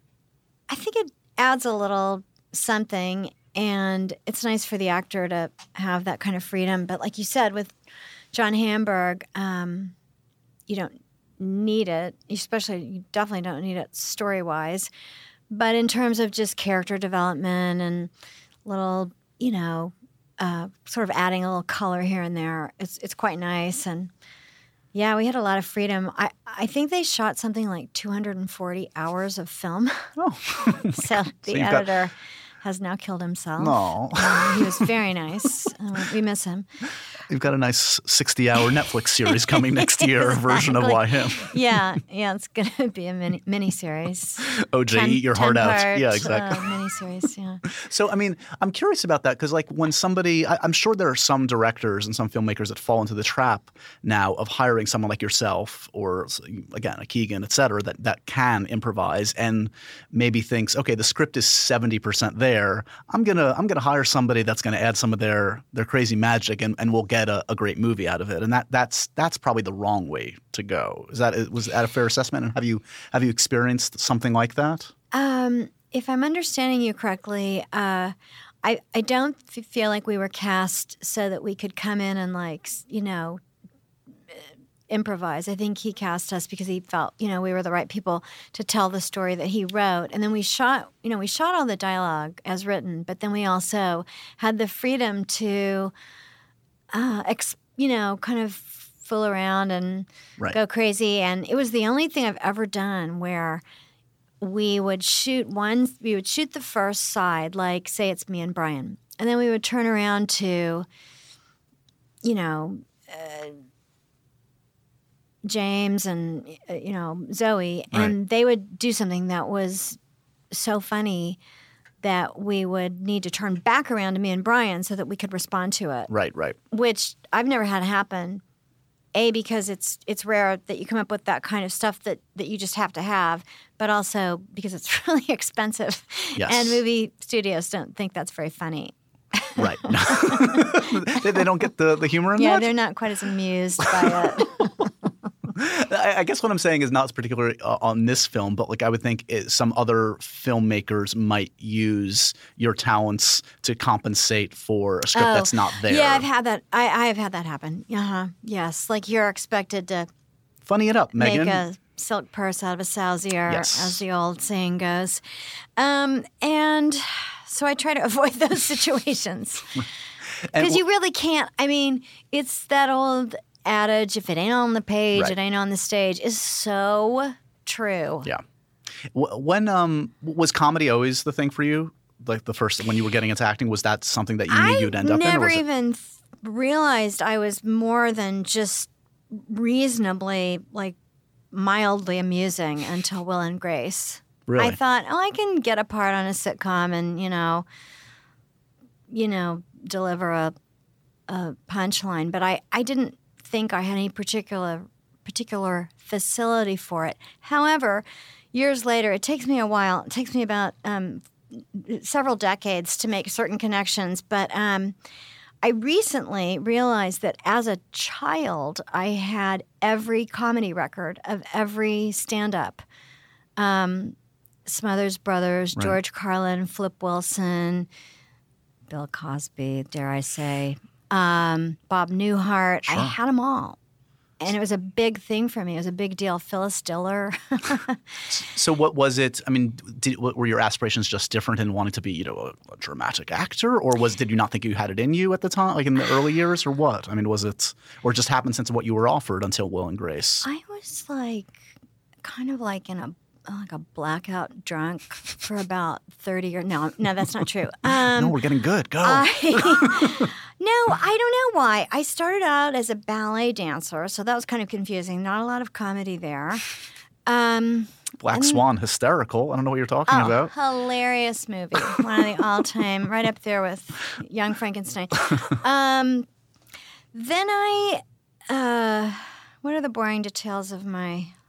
I think it adds a little something. And it's nice for the actor to have that kind of freedom. But like you said, with John Hamburg, um, you don't need it. Especially, you definitely don't need it story-wise. But in terms of just character development and little, you know, uh, sort of adding a little color here and there, it's it's quite nice. And yeah, we had a lot of freedom. I, I think they shot something like two hundred forty hours of film. Oh. So the you've got- editor has now killed himself. No. Um, he was very nice. Uh, we miss him. You've got a nice sixty-hour Netflix series coming next year, a version of Why Him. Yeah, yeah, it's going to be a mini mini series. O J, eat your heart out. Yeah, exactly. Uh, mini series. Yeah. So, I mean, I'm curious about that because, like, when somebody, I, I'm sure there are some directors and some filmmakers that fall into the trap now of hiring someone like yourself or, again, a Keegan, et cetera, that, that can improvise and maybe thinks, okay, the script is seventy percent there. I'm gonna I'm gonna hire somebody that's gonna add some of their their crazy magic and, and we'll get a, a great movie out of it. And that that's that's probably the wrong way to go. Is that was that a fair assessment? And have you have you experienced something like that? Um, if I'm understanding you correctly, uh, I I don't f- feel like we were cast so that we could come in and like s- you know improvise. I think he cast us because he felt you know we were the right people to tell the story that he wrote. And then we shot you know we shot all the dialogue as written, but then we also had the freedom to uh, ex- you know kind of fool around and Right. go crazy. And it was the only thing I've ever done where we would shoot one, we would shoot the first side, like say it's me and Brian. And then we would turn around to, you know, uh, James and, uh, you know, Zoe, and Right. they would do something that was so funny that we would need to turn back around to me and Brian so that we could respond to it, Right, right. which I've never had happen. A, because it's it's rare that you come up with that kind of stuff that, that you just have to have, but also because it's really expensive. Yes. And movie studios don't think that's very funny. Right. they, they don't get the, the humor in Yeah, that? they're not quite as amused by it. I, I guess what I'm saying is not particularly uh, on this film, but like I would think it, some other filmmakers might use your talents to compensate for a script Oh, that's not there. Yeah, I've had that. I, I have had that happen. Uh-huh. Yes. Like you're expected to Funny it up, Megan. make a silk purse out of a sow's ear, Yes. as the old saying goes. Um, and so I try to avoid those situations. And Because w- you really can't. I mean, it's that old adage, if it ain't on the page, Right. it ain't on the stage, is so true. Yeah. W- When um was comedy always the thing for you? Like the first when you were getting into acting, was that something that you knew I you'd end up in? Or never was it- even th- realized I was more than just reasonably, like, mildly amusing until Will and Grace. Really? I thought, oh, I can get a part on a sitcom and, you know, you know, deliver a, a punchline. But I, I didn't think I had any particular particular facility for it. However, years later, it takes me a while. It takes me about um, several decades to make certain connections. But um, I recently realized that as a child, I had every comedy record of every stand-up. Um, Smothers Brothers, Right. George Carlin, Flip Wilson, Bill Cosby, dare I say, um, Bob Newhart. I had them all. And it was a big thing for me. It was a big deal. Phyllis Diller. So what was it? I mean, did, were your aspirations just different in wanting to be, you know, a, a dramatic actor, or was did you not think you had it in you at the time, like in the early years, or what? I mean, was it, or it just happened since what you were offered until Will and Grace? I was like, kind of like in a like a blackout drunk for about thirty years. No, no, that's not true. Um, no, we're getting good. Go. I, no, I don't know why. I started out as a ballet dancer, so that was kind of confusing. Not a lot of comedy there. Um, Black Swan, hysterical. I don't know what you're talking oh, about. hilarious movie. One of the all-time, right up there with Young Frankenstein. Um, then I, uh, what are the boring details of my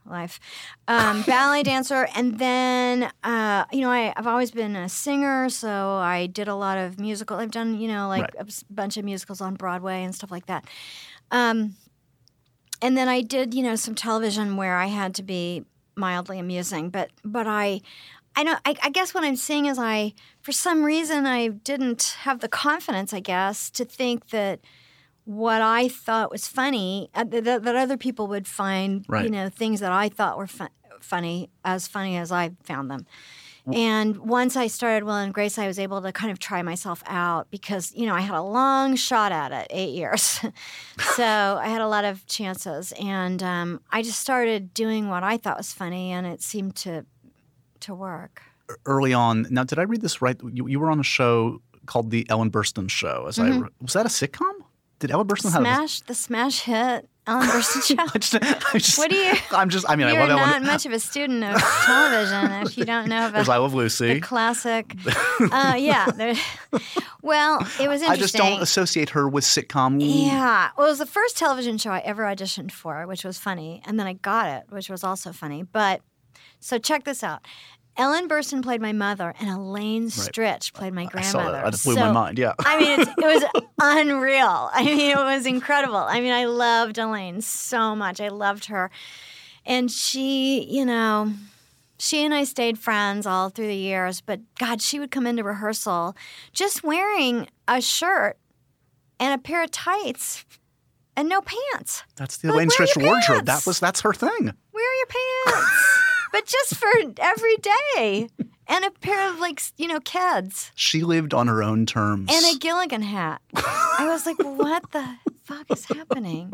life. Um, ballet dancer, and then uh, you know I, I've always been a singer, so I did a lot of musical. I've done you know like Right. a s- bunch of musicals on Broadway and stuff like that. Um, and then I did you know some television where I had to be mildly amusing, but but I. I don't. I, I guess what I'm saying is, I for some reason I didn't have the confidence, I guess, to think that what I thought was funny, uh, that, that other people would find, Right. you know, things that I thought were fun, funny as funny as I found them. And once I started Will and Grace, I was able to kind of try myself out because, you know, I had a long shot at it, eight years. So I had a lot of chances. And um, I just started doing what I thought was funny, and it seemed to to work. Early on, now did I read this right? You, you were on a show called The Ellen Burstyn Show. As I was that a sitcom? Did Ellen Burstyn have a Smash, the smash hit, Ellen Burstyn Show. I just, I just, What do you- I'm just. I mean, I You're love not Ellen. much of a student of television if you don't know There's about I Love Lucy. the classic. Uh, yeah. there- Well, it was interesting. I just don't associate her with sitcom. Yeah. Well, it was the first television show I ever auditioned for, which was funny. And then I got it, which was also funny. But so check this out. Ellen Burstyn played my mother, and Elaine Stritch played my I saw grandmother. that. That blew So, my mind. Yeah. I mean, it's, it was unreal. I mean, it was incredible. I mean, I loved Elaine so much. I loved her. And she, you know, she and I stayed friends all through the years. But, God, she would come into rehearsal just wearing a shirt and a pair of tights and no pants. That's the Like, Elaine where are Stritch your wardrobe. pants? That was that's her thing. Wear your pants. But just for every day. And a pair of, like, you know, Keds. She lived on her own terms. And a Gilligan hat. I was like, what the fuck is happening?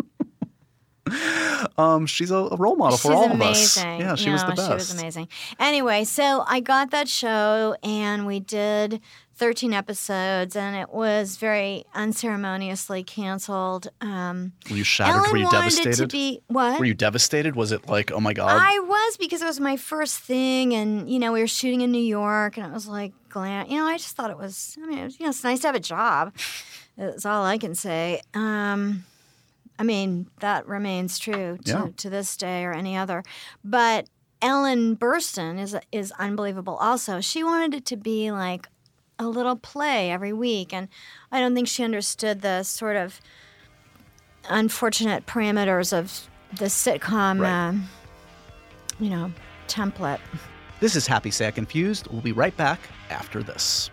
um, she's a, a role model for She's all amazing. of us. Yeah, she You was the know, best. She was amazing. Anyway, so I got that show, and we did thirteen episodes, and it was very unceremoniously canceled. Um, Were you shattered? Ellen Were you wanted devastated? to be what? Were you devastated? Was it like, oh my god? I was, because it was my first thing, and you know we were shooting in New York, and it was like glam. You know, I just thought it was. I mean, it was, you know, it's nice to have a job. That's all I can say. Um, I mean, that remains true to, Yeah. to this day or any other. But Ellen Burstyn is is unbelievable. Also, she wanted it to be like a little play every week, and I don't think she understood the sort of unfortunate parameters of the sitcom, Right. um, you know, template. This is Happy Sad Confused. We'll be right back after this.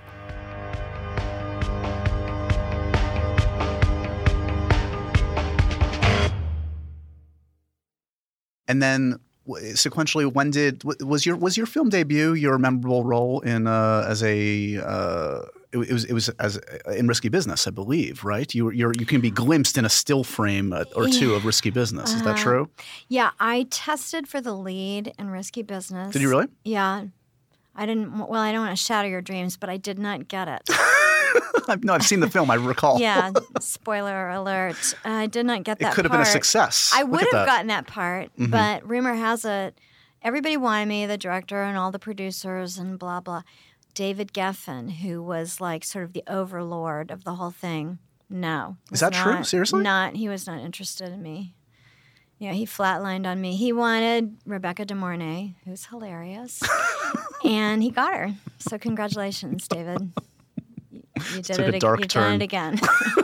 And then w- sequentially, when did w- was your was your film debut your memorable role in uh, as a uh, it, it was it was as in Risky Business, I believe, right? You you you can be glimpsed in a still frame uh, or two of Risky Business. Is that Uh-huh. true? Yeah, I tested for the lead in Risky Business. Did you really? Yeah. I didn't, well, I don't want to shatter your dreams, but I did not get it. I've, no, I've seen the film. I recall. Yeah, spoiler alert. I did not get It that could have been a part. success. I Look would at have that. gotten that part, Mhm. but rumor has it, everybody wanted me, the director and all the producers and blah, blah. David Geffen, who was like sort of the overlord of the whole thing, no. Is was that true? not- Seriously? Not, he was not interested in me. Yeah, he flatlined on me. He wanted Rebecca De Mornay, who's hilarious, and he got her. So congratulations, David. You, you did Took it. a ag- dark You've turn. done it again.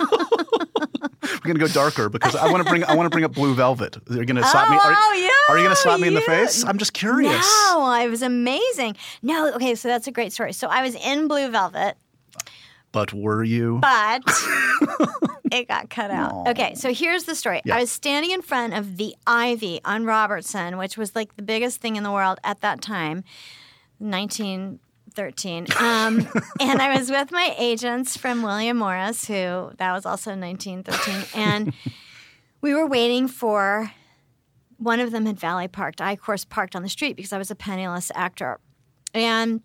We're gonna go darker because I want to bring I want to bring up Blue Velvet. You're gonna slap me. Are, Oh, yeah, are you gonna slap me in the yeah. face? I'm just curious. No, it was amazing. No, okay, so that's a great story. So I was in Blue Velvet, But were you? but it got cut out. Aw. Okay, so here's the story. Yeah. I was standing in front of the Ivy on Robertson, which was like the biggest thing in the world at that time, nineteen thirteen. Um, and I was with my agents from William Morris, who that was also nineteen thirteen. And we were waiting for, one of them had valet parked. I, of course, parked on the street because I was a penniless actor. And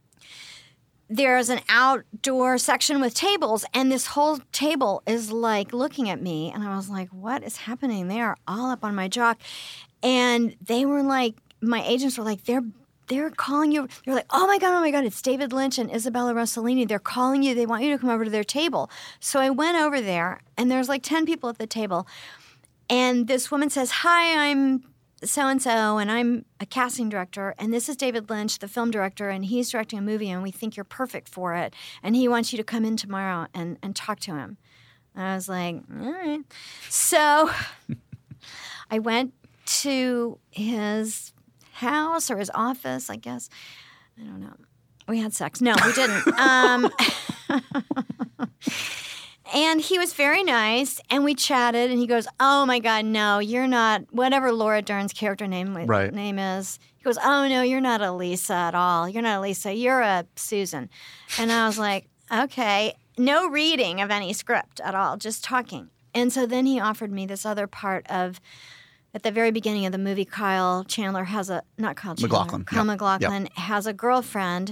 there's an outdoor section with tables, and this whole table is like looking at me. And I was like, what is happening? They are all up on my jock. And they were like, my agents were like, they're they're calling you. They're like, oh my God, oh my God, it's David Lynch and Isabella Rossellini. They're calling you. They want you to come over to their table. So I went over there, and there's like ten people at the table. And this woman says, hi, I'm so and so, and I'm a casting director, and this is David Lynch, the film director, and he's directing a movie, and we think you're perfect for it, and he wants you to come in tomorrow and, and talk to him. And I was like, all right. So I went to his house or his office, I guess. I don't know. We had sex. No, we didn't. um, and he was very nice, and we chatted, and he goes, oh, my God, no, you're not, whatever Laura Dern's character name, Right. name is. He goes, oh, no, you're not a Lisa at all. You're not a Lisa. You're a Susan. And I was like, okay. No reading of any script at all, just talking. And so then he offered me this other part of, at the very beginning of the movie, Kyle Chandler has a, not Kyle Chandler, MacLachlan, Kyle yep. MacLachlan Yep. has a girlfriend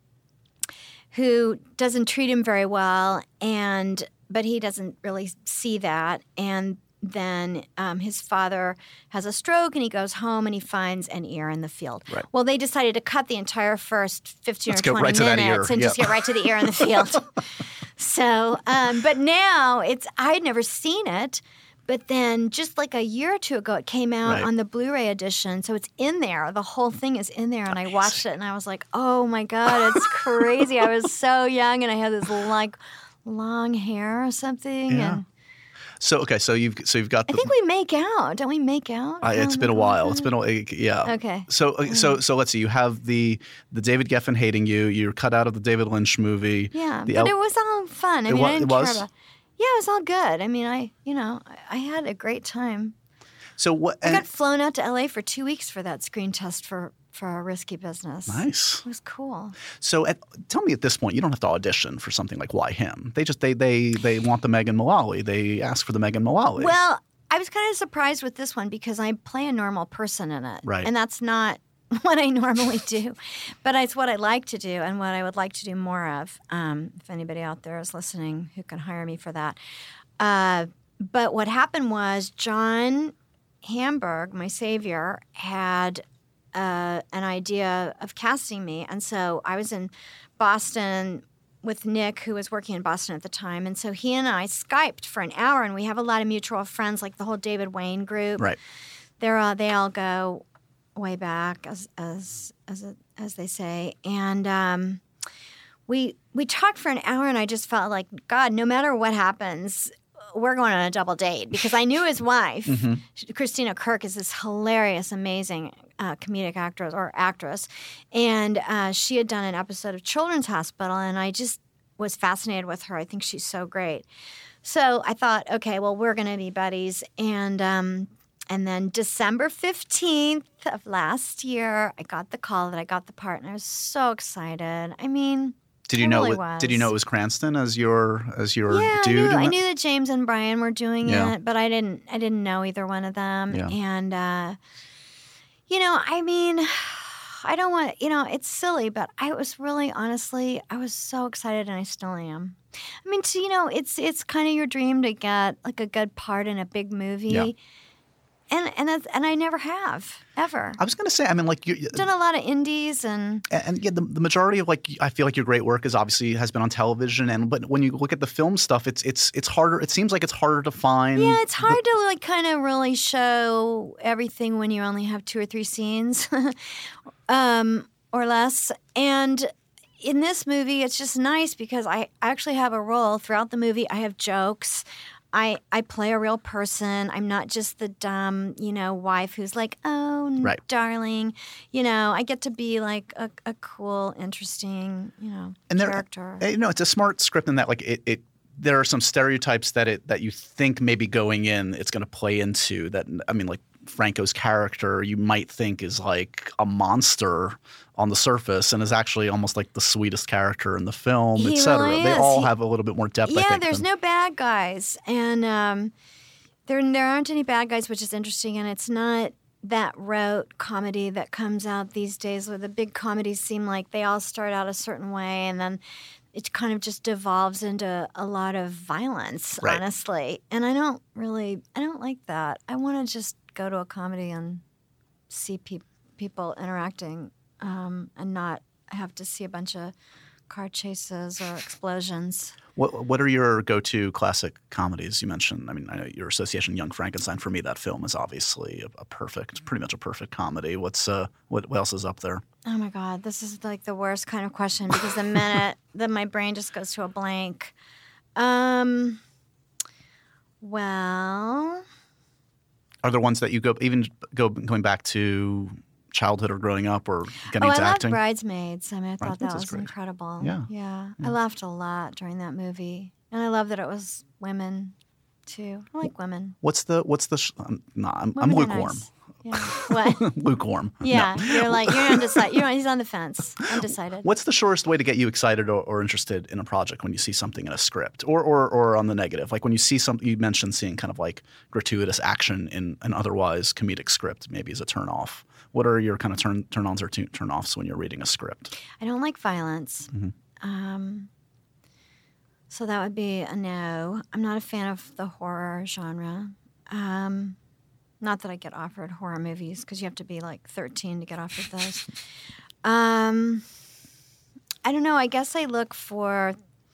who doesn't treat him very well, and but he doesn't really see that. And then um, his father has a stroke, and he goes home and he finds an ear in the field. Right. Well, they decided to cut the entire first fifteen Let's or go twenty right to that minutes ear. and just Yep. get right to the ear in the field. So, um, but now it's I had never seen it. But then just like a year or two ago, it came out Right. on the Blu-ray edition. So it's in there. The whole thing is in there. And I watched it and I was like, oh my God, it's crazy. I was so young and I had this like long hair or something. Yeah. And So okay, so you've so you've got I the. think we make out. Don't we make out? Uh, it's Oh, been a my while. God. It's been a yeah. Okay. So uh, so so let's see. You have the the David Geffen hating you. You're cut out of the David Lynch movie. Yeah, The but El- it was all fun. I It mean, wa- I didn't it was? care about. Yeah, it was all good. I mean, I you know I, I had a great time. So what? I and- got flown out to L A for two weeks for that screen test for for a Risky Business. Nice. It was cool. So at, tell me at this point, you don't have to audition for something like Why Him? They just they they they want the Megan Mullally. They ask for the Megan Mullally. Well, I was kind of surprised with this one because I play a normal person in it, Right. and that's not what I normally do, but it's what I like to do and what I would like to do more of. Um, if anybody out there is listening who can hire me for that. Uh, but what happened was John Hamburg, my savior, had uh, an idea of casting me, and so I was in Boston with Nick, who was working in Boston at the time, and so he and I Skyped for an hour, and we have a lot of mutual friends, like the whole David Wayne group. right. They're uh, they all go way back, as as as a, as they say, and um, we we talked for an hour, and I just felt like, God, no matter what happens, we're going on a double date because I knew his wife, Mm-hmm. Christina Kirk, is this hilarious, amazing uh, comedic actress or actress, and uh, she had done an episode of Children's Hospital, and I just was fascinated with her. I think she's so great. So I thought, okay, well, we're going to be buddies, and um, and then December fifteenth of last year, I got the call that I got the part, and I was so excited. I mean, Did you I know? really it, did you was. know it was Cranston as your as your yeah, dude? I knew, in I that? knew that James and Brian were doing Yeah. it, but I didn't. I didn't know either one of them. Yeah. And uh, you know, I mean, I don't want. You know, it's silly, but I was really, honestly, I was so excited, and I still am. I mean, to, you know, it's it's kind of your dream to get like a good part in a big movie. Yeah. And and that's, and I never have ever I was going to say, I mean, like, you, you- done a lot of indies and and, and yeah, the, the majority of like, I feel like your great work is obviously has been on television, and but when you look at the film stuff, it's it's it's harder. It seems like it's harder to find. yeah, it's hard to like kind of really show everything when you only have two or three scenes, um, or less. And in this movie, it's just nice because I actually have a role throughout the movie. I have jokes. I, I play a real person. I'm not just the dumb, you know, wife who's like, oh, n- Right. darling. You know, I get to be like a, a cool, interesting, you know, And there- character. Uh, You know, it's a smart script in that, like, it, it there are some stereotypes that it that you think maybe going in it's going to play into. That I mean, like Franco's character, you might think is like a monster on the surface, and is actually almost like the sweetest character in the film, He et cetera. really They is. all He- have a little bit more depth. I Yeah, think, there's than- no bad guys, and um, there there aren't any bad guys, which is interesting. And it's not that rote comedy that comes out these days, where the big comedies seem like they all start out a certain way, and then it kind of just devolves into a lot of violence, Right. honestly. And I don't really, I don't like that. I want to just go to a comedy and see pe- people interacting, um, and not have to see a bunch of car chases or explosions. What What are your go-to classic comedies? You mentioned, I mean, I know your association, Young Frankenstein. For me, that film is obviously a, a perfect, pretty much a perfect comedy. What's uh, what, what else is up there? Oh my God, this is like the worst kind of question because the minute that my brain just goes to a blank. Um. Well, are there ones that you go even go going back to childhood or growing up or getting oh, into I acting? loved Bridesmaids. I mean, I thought Bridesmaids that is was great. incredible. Yeah. yeah, Yeah. I laughed a lot during that movie, and I love that it was women too. I like women. What's the What's the? Sh- I'm, nah, I'm, I'm Women are lukewarm. nice. Yeah. What? Lukewarm. Yeah, No. you're like you're undecided. You're he's on the fence. Undecided. What's the surest way to get you excited or, or interested in a project when you see something in a script, or, or or on the negative? Like when you see something, you mentioned seeing kind of like gratuitous action in an otherwise comedic script, maybe as a turn off. What are your kind of turn turn ons or tu- turn offs when you're reading a script? I don't like violence. Mm-hmm. Um, so that would be a no. I'm not a fan of the horror genre. Um, not that I get offered horror movies because you have to be like thirteen to get offered those. Um, I don't know. I guess I look for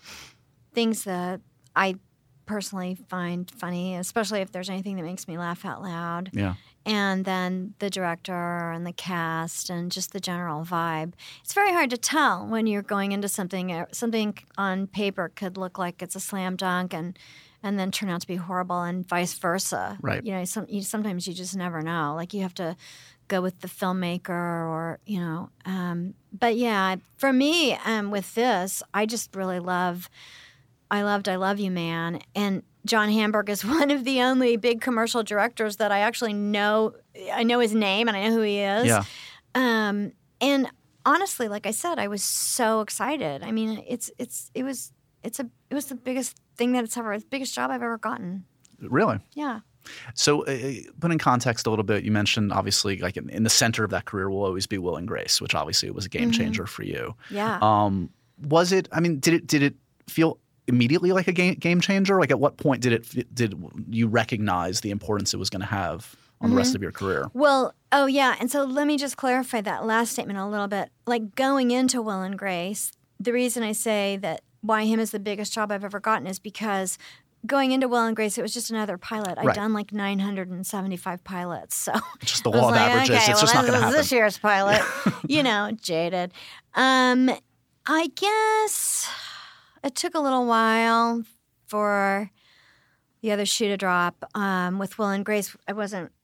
things that I personally find funny, especially if there's anything that makes me laugh out loud. Yeah. And then the director and the cast and just the general vibe. It's very hard to tell when you're going into something. uh, Something on paper could look like it's a slam dunk and and then turn out to be horrible and vice versa. Right. You know, some, you, sometimes you just never know. Like you have to go with the filmmaker or, you know. Um, but yeah, for me um, with this, I just really love I loved I Love You Man. And John Hamburg is one of the only big commercial directors that I actually know. I know his name and I know who he is. Yeah. Um, and honestly, like I said, I was so excited. I mean, it's it's it was it's a it was the biggest thing that it's ever the biggest job I've ever gotten. Really? Yeah. So, uh, put in context a little bit, you mentioned obviously, like in, in the center of that career will always be Will and Grace, which obviously was a game Mm-hmm. changer for you. Yeah. Um, was it? I mean, did it? Did it feel immediately like a game game changer? Like, at what point did it? Did you recognize the importance it was going to have on the rest of your career? Well, oh yeah, and so let me just clarify that last statement a little bit. Like going into Will and Grace, the reason I say that why him is the biggest job I've ever gotten is because going into Will and Grace, it was just another pilot. I'd Right. done like nine hundred seventy-five pilots, so Just the I was law of like, averages. okay, It's well, just not this going to is happen. this year's pilot, you know, jaded. Um, I guess it took a little while for the other shoe to drop. Um, with Will and Grace, I wasn't.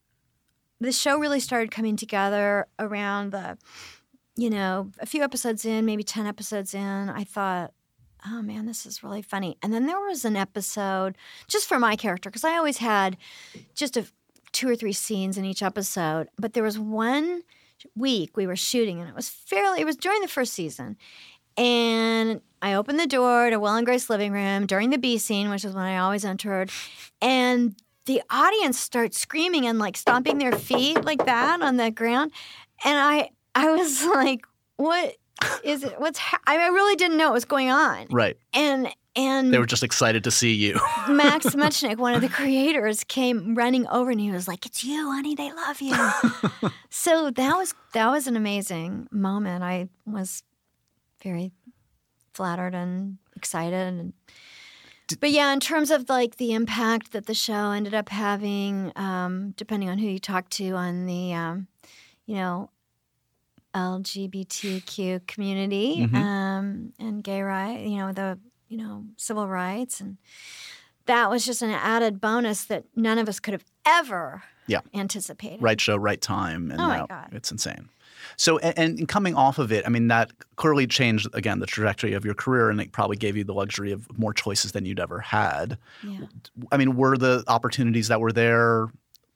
The show really started coming together around the, you know, a few episodes in, maybe ten episodes in. I thought, oh man, this is really funny. And then there was an episode just for my character, because I always had just a, two or three scenes in each episode. But there was one week we were shooting, and it was fairly, it was during the first season. And I opened the door to Will and Grace's living room during the B scene, which is when I always entered. And the audience starts screaming and like stomping their feet like that on the ground. And I, I was like, what is it? What's, ha-? I really didn't know what was going on. Right. And, and They were just excited to see you. Max Muchnick, one of the creators, came running over and he was like, "It's you, honey. They love you." So that was that was an amazing moment. I was very flattered and excited. And, but yeah, in terms of like the impact that the show ended up having, um, depending on who you talk to on the, um, you know, L G B T Q community Mhm. um, and gay rights, you know, the you know civil rights, and that was just an added bonus that none of us could have ever Yeah. anticipated. Right show, right time. And Oh my now God. it's insane. So, and, and coming off of it, I mean, that clearly changed, again, the trajectory of your career, and it probably gave you the luxury of more choices than you'd ever had. Yeah. I mean, were the opportunities that were there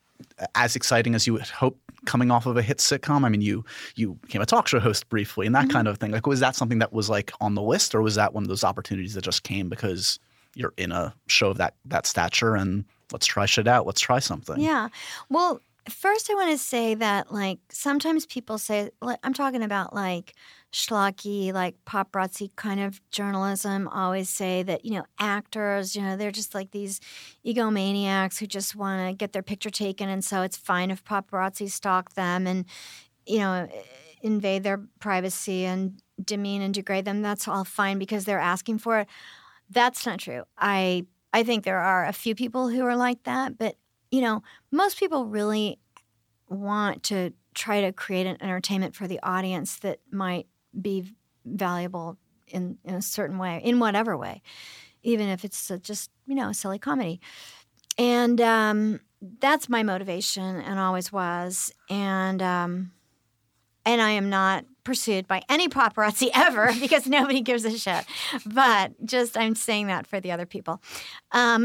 as exciting as you would hope coming off of a hit sitcom? I mean, you you became a talk show host briefly and that Mm-hmm. kind of thing. Like, was that something that was like on the list, or was that one of those opportunities that just came because you're in a show of that that stature and let's try shit out, let's try something? Yeah. Well, first I want to say that like sometimes people say, like, I'm talking about like schlocky, like paparazzi kind of journalism, always say that, you know, actors, you know, they're just like these egomaniacs who just want to get their picture taken. And so it's fine if paparazzi stalk them and, you know, invade their privacy and demean and degrade them, that's all fine because they're asking for it. That's not true. I I think there are a few people who are like that, but you know, most people really want to try to create an entertainment for the audience that might be valuable in, in a certain way, in whatever way, even if it's a, just, you know, a silly comedy. And um, that's my motivation and always was. And um, and I am not pursued by any paparazzi ever because nobody gives a shit. But just I'm saying that for the other people. Um,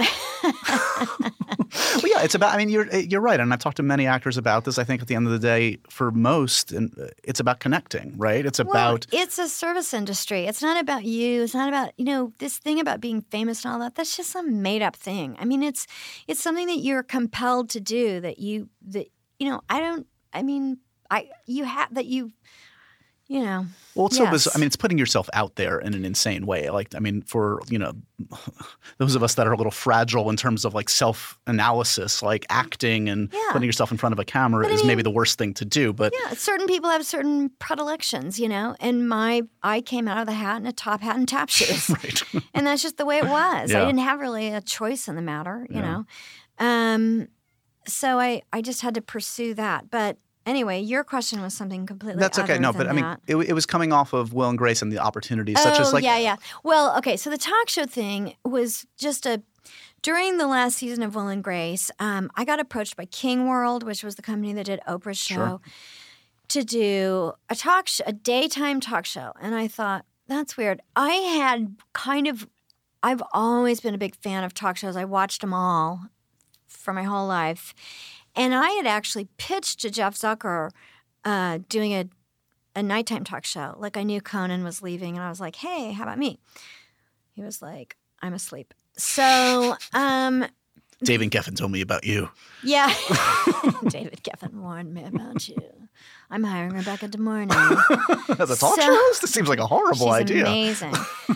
well, yeah, it's about. I mean, you're you're right, and I've talked to many actors about this. I think at the end of the day, for most, and it's about connecting, right? It's about. Well, it's a service industry. It's not about you. It's not about you know this thing about being famous and all that. That's just some made up thing. I mean, it's it's something that you're compelled to do. That you that you know. I don't. I mean, I you have that you. You know. Well, it's yes. so, I mean, it's putting yourself out there in an insane way. Like, I mean, for, you know, those of us that are a little fragile in terms of like self-analysis, like acting and yeah. putting yourself in front of a camera but is I mean, maybe the worst thing to do. But yeah, certain people have certain predilections, you know, and my, I came out of the hat in a top hat and tap shoes. right. And that's just the way it was. Yeah. I didn't have really a choice in the matter, you Yeah. know. Um, so I, I just had to pursue that. But anyway, your question was something completely That's okay. other No, than but I mean, that. it, it was coming off of Will and Grace and the opportunities, oh, such as like. yeah, yeah. Well, okay. So the talk show thing was just a. During the last season of Will and Grace, um, I got approached by King World, which was the company that did Oprah's show, Sure. to do a talk show, a daytime talk show, and I thought that's weird. I had kind of. I've always been a big fan of talk shows. I watched them all for my whole life. And I had actually pitched to Jeff Zucker uh, doing a, a nighttime talk show. Like I knew Conan was leaving, and I was like, hey, how about me? He was like, I'm asleep. So, um, David Geffen told me about you. yeah. David Geffen warned me about you. I'm hiring Rebecca De Mornay. As a talk So- show host? This seems like a horrible She's idea. amazing.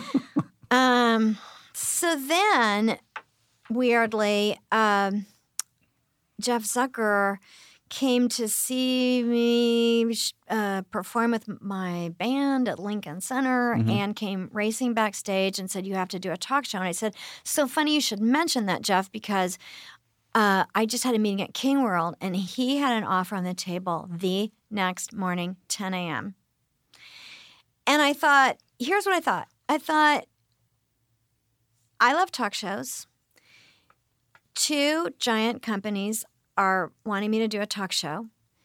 um, so then, weirdly, um, Jeff Zucker came to see me uh, perform with my band at Lincoln Center Mm-hmm. and came racing backstage and said, you have to do a talk show. And I said, so funny you should mention that, Jeff, because uh, I just had a meeting at King World and he had an offer on the table the next morning, ten a.m. And I thought, here's what I thought. I thought, I love talk shows. Two giant companies are wanting me to do a talk show.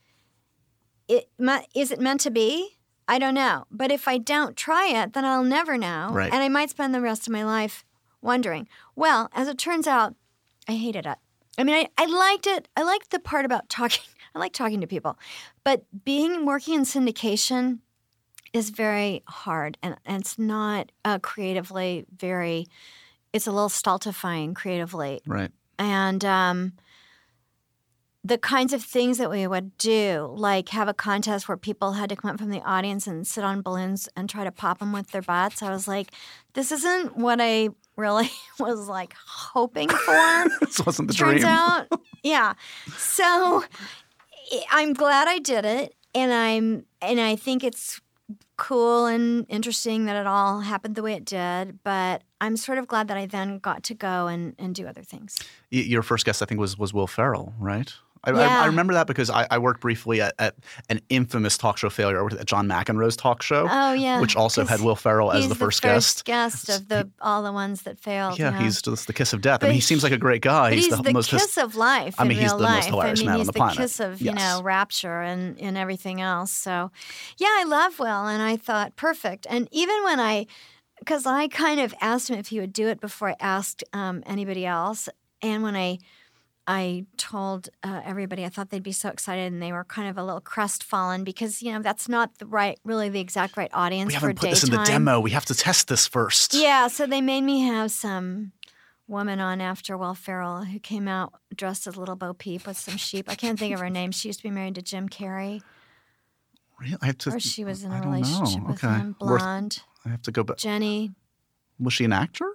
It, is it meant to be? I don't know. But if I don't try it, then I'll never know. Right. And I might spend the rest of my life wondering. Well, as it turns out, I hated it. I mean, I, I liked it. I liked the part about talking. I like talking to people. But being working in syndication is very hard. And, and it's not uh, creatively very, it's a little stultifying creatively. Right. And um, the kinds of things that we would do, like have a contest where people had to come up from the audience and sit on balloons and try to pop them with their butts. I was like, this isn't what I really was like hoping for. This wasn't the Turns dream. out, yeah. So I'm glad I did it, and I'm and I think it's cool and interesting that it all happened the way it did. But I'm sort of glad that I then got to go and, and do other things. Y- Your first guest, I think, was was Will Ferrell, right? I, I, Yeah. I remember that because I, I worked briefly at, at an infamous talk show failure. I worked at John McEnroe's talk show, Oh yeah, which also 'cause had Will Ferrell as he's the first, guest. guest of the all the ones that failed. Yeah, Yeah, he's just the kiss of death. I But mean, he he- seems like a great guy. But he's, the, the most kiss his- of life I mean, in he's real the most life. hilarious I mean, man on he's the the planet. kiss of you Yes. know rapture and, and everything else. So, yeah, I love Will, and I thought perfect. And even when I, because I kind of asked him if he would do it before I asked um, anybody else, and when I. I told uh, everybody I thought they'd be so excited, and they were kind of a little crestfallen because you know that's not the right, really the exact right audience we for haven't put daytime. this in the demo. We have to test this first. Yeah, so they made me have some woman on after Will Ferrell who came out dressed as Little Bo Peep with some sheep. I can't think of her name. She used to be married to Jim Carrey, Really? I have to. or she was in a I don't relationship know. with Okay. him. Worth- Blonde, I have to go back. Jenny, Was she an actor?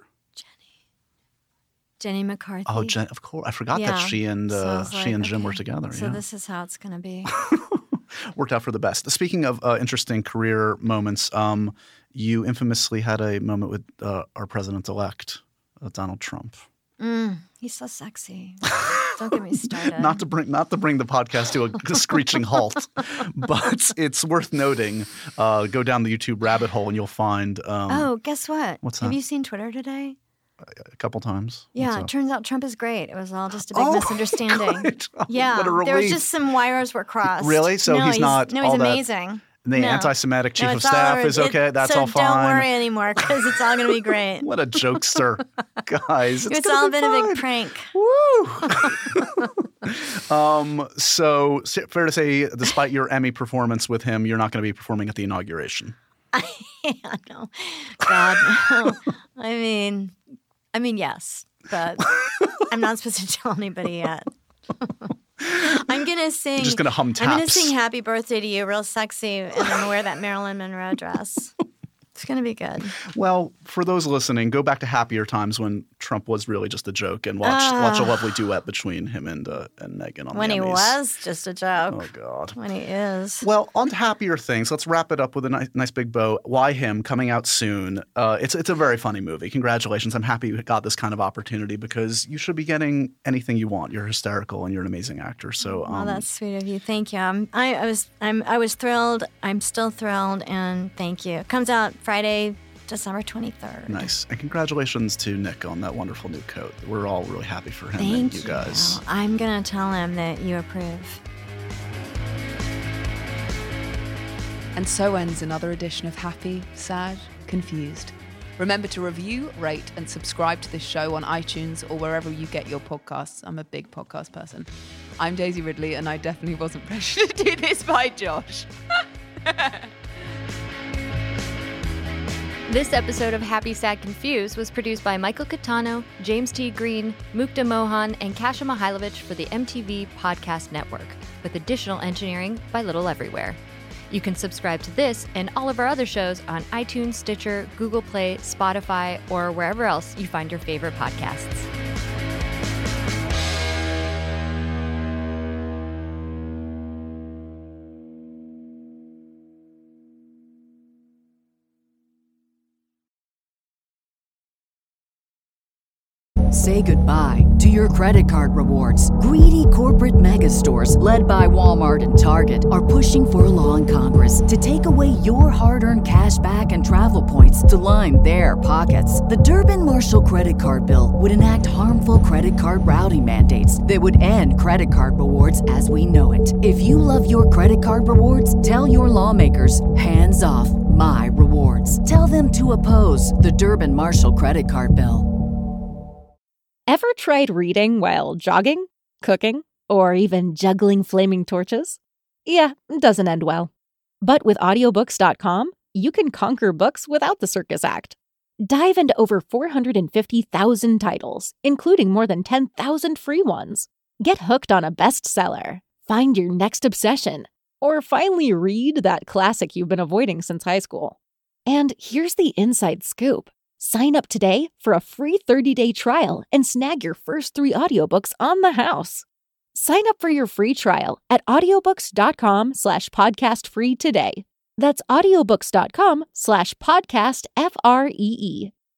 Jenny McCarthy. Oh, Jen, of course. I forgot Yeah. that she and So I uh, was she like, and Jim were okay, together. So yeah. this is how it's going to be. Worked out for the best. Speaking of uh, interesting career moments, um, you infamously had a moment with uh, our president-elect, uh, Donald Trump. Mm, he's so sexy. Don't get me started. Not to bring not to bring the podcast to a screeching halt, but it's worth noting. Uh, go down the YouTube rabbit hole and you'll find. Um, oh, guess what? What's Have that? you seen Twitter today? A couple times. Yeah, What's it up? turns out Trump is great. It was all just a big Oh, misunderstanding. good. Oh, Yeah, what a there was relief. just some wires were crossed. Really? So no, he's not No, all he's that- amazing. The No. anti-Semitic chief No, of it's all staff over- is okay. it- That's so all fine. Don't worry anymore because it's all going to be great. What a jokester, guys! It's, It's gonna all be been a big fine. prank. Woo! um, so s- fair to say, despite your Emmy performance with him, you're not going to be performing at the inauguration. Yeah, no. God, no. I mean, I mean, yes, but I'm not supposed to tell anybody yet. I'm gonna sing. You're just gonna hum I'm gonna taps. sing "Happy Birthday to You" real sexy, and I'm gonna wear that Marilyn Monroe dress. It's gonna be good. Well, for those listening, go back to happier times when Trump was really just a joke, and watch Ah. watch a lovely duet between him and uh, and Meghan on When the he Emmys. was just a joke. Oh God. When he is. Well, on to happier things. Let's wrap it up with a nice, nice big bow. Why Him? Coming out soon. Uh, it's it's a very funny movie. Congratulations! I'm happy you got this kind of opportunity because you should be getting anything you want. You're hysterical and you're an amazing actor. So, um, Well, that's sweet of you. Thank you. I'm, I, I was I'm I was thrilled. I'm still thrilled, and thank you. It comes out Friday, December twenty-third. nice. And congratulations to Nick on that wonderful new coat. We're all really happy for him Thank and you guys. I'm gonna tell him that you approve. And so ends another edition of Happy, Sad, Confused. Remember to review, rate, and subscribe to this show on iTunes or wherever you get your podcasts. I'm a big podcast person. I'm Daisy Ridley, and I definitely wasn't pressured to do this by Josh. This episode of Happy, Sad, Confused was produced by Michael Catano, James T. Green, Mukta Mohan, and Kasia Mihailovich for the M T V Podcast Network, with additional engineering by Little Everywhere. You can subscribe to this and all of our other shows on iTunes, Stitcher, Google Play, Spotify, or wherever else you find your favorite podcasts. Say goodbye to your credit card rewards. Greedy corporate mega stores, led by Walmart and Target, are pushing for a law in Congress to take away your hard-earned cash back and travel points to line their pockets. The Durbin-Marshall credit card bill would enact harmful credit card routing mandates that would end credit card rewards as we know it. If you love your credit card rewards, tell your lawmakers, hands off my rewards. Tell them to oppose the Durbin-Marshall credit card bill. Ever tried reading while jogging, cooking, or even juggling flaming torches? Yeah, it doesn't end well. But with audiobooks dot com, you can conquer books without the circus act. Dive into over four hundred fifty thousand titles, including more than ten thousand free ones. Get hooked on a bestseller, find your next obsession, or finally read that classic you've been avoiding since high school. And here's the inside scoop. Sign up today for a free thirty-day trial and snag your first three audiobooks on the house. Sign up for your free trial at audiobooks dot com slash podcast free today. That's audiobooks dot com slash podcast F R E E.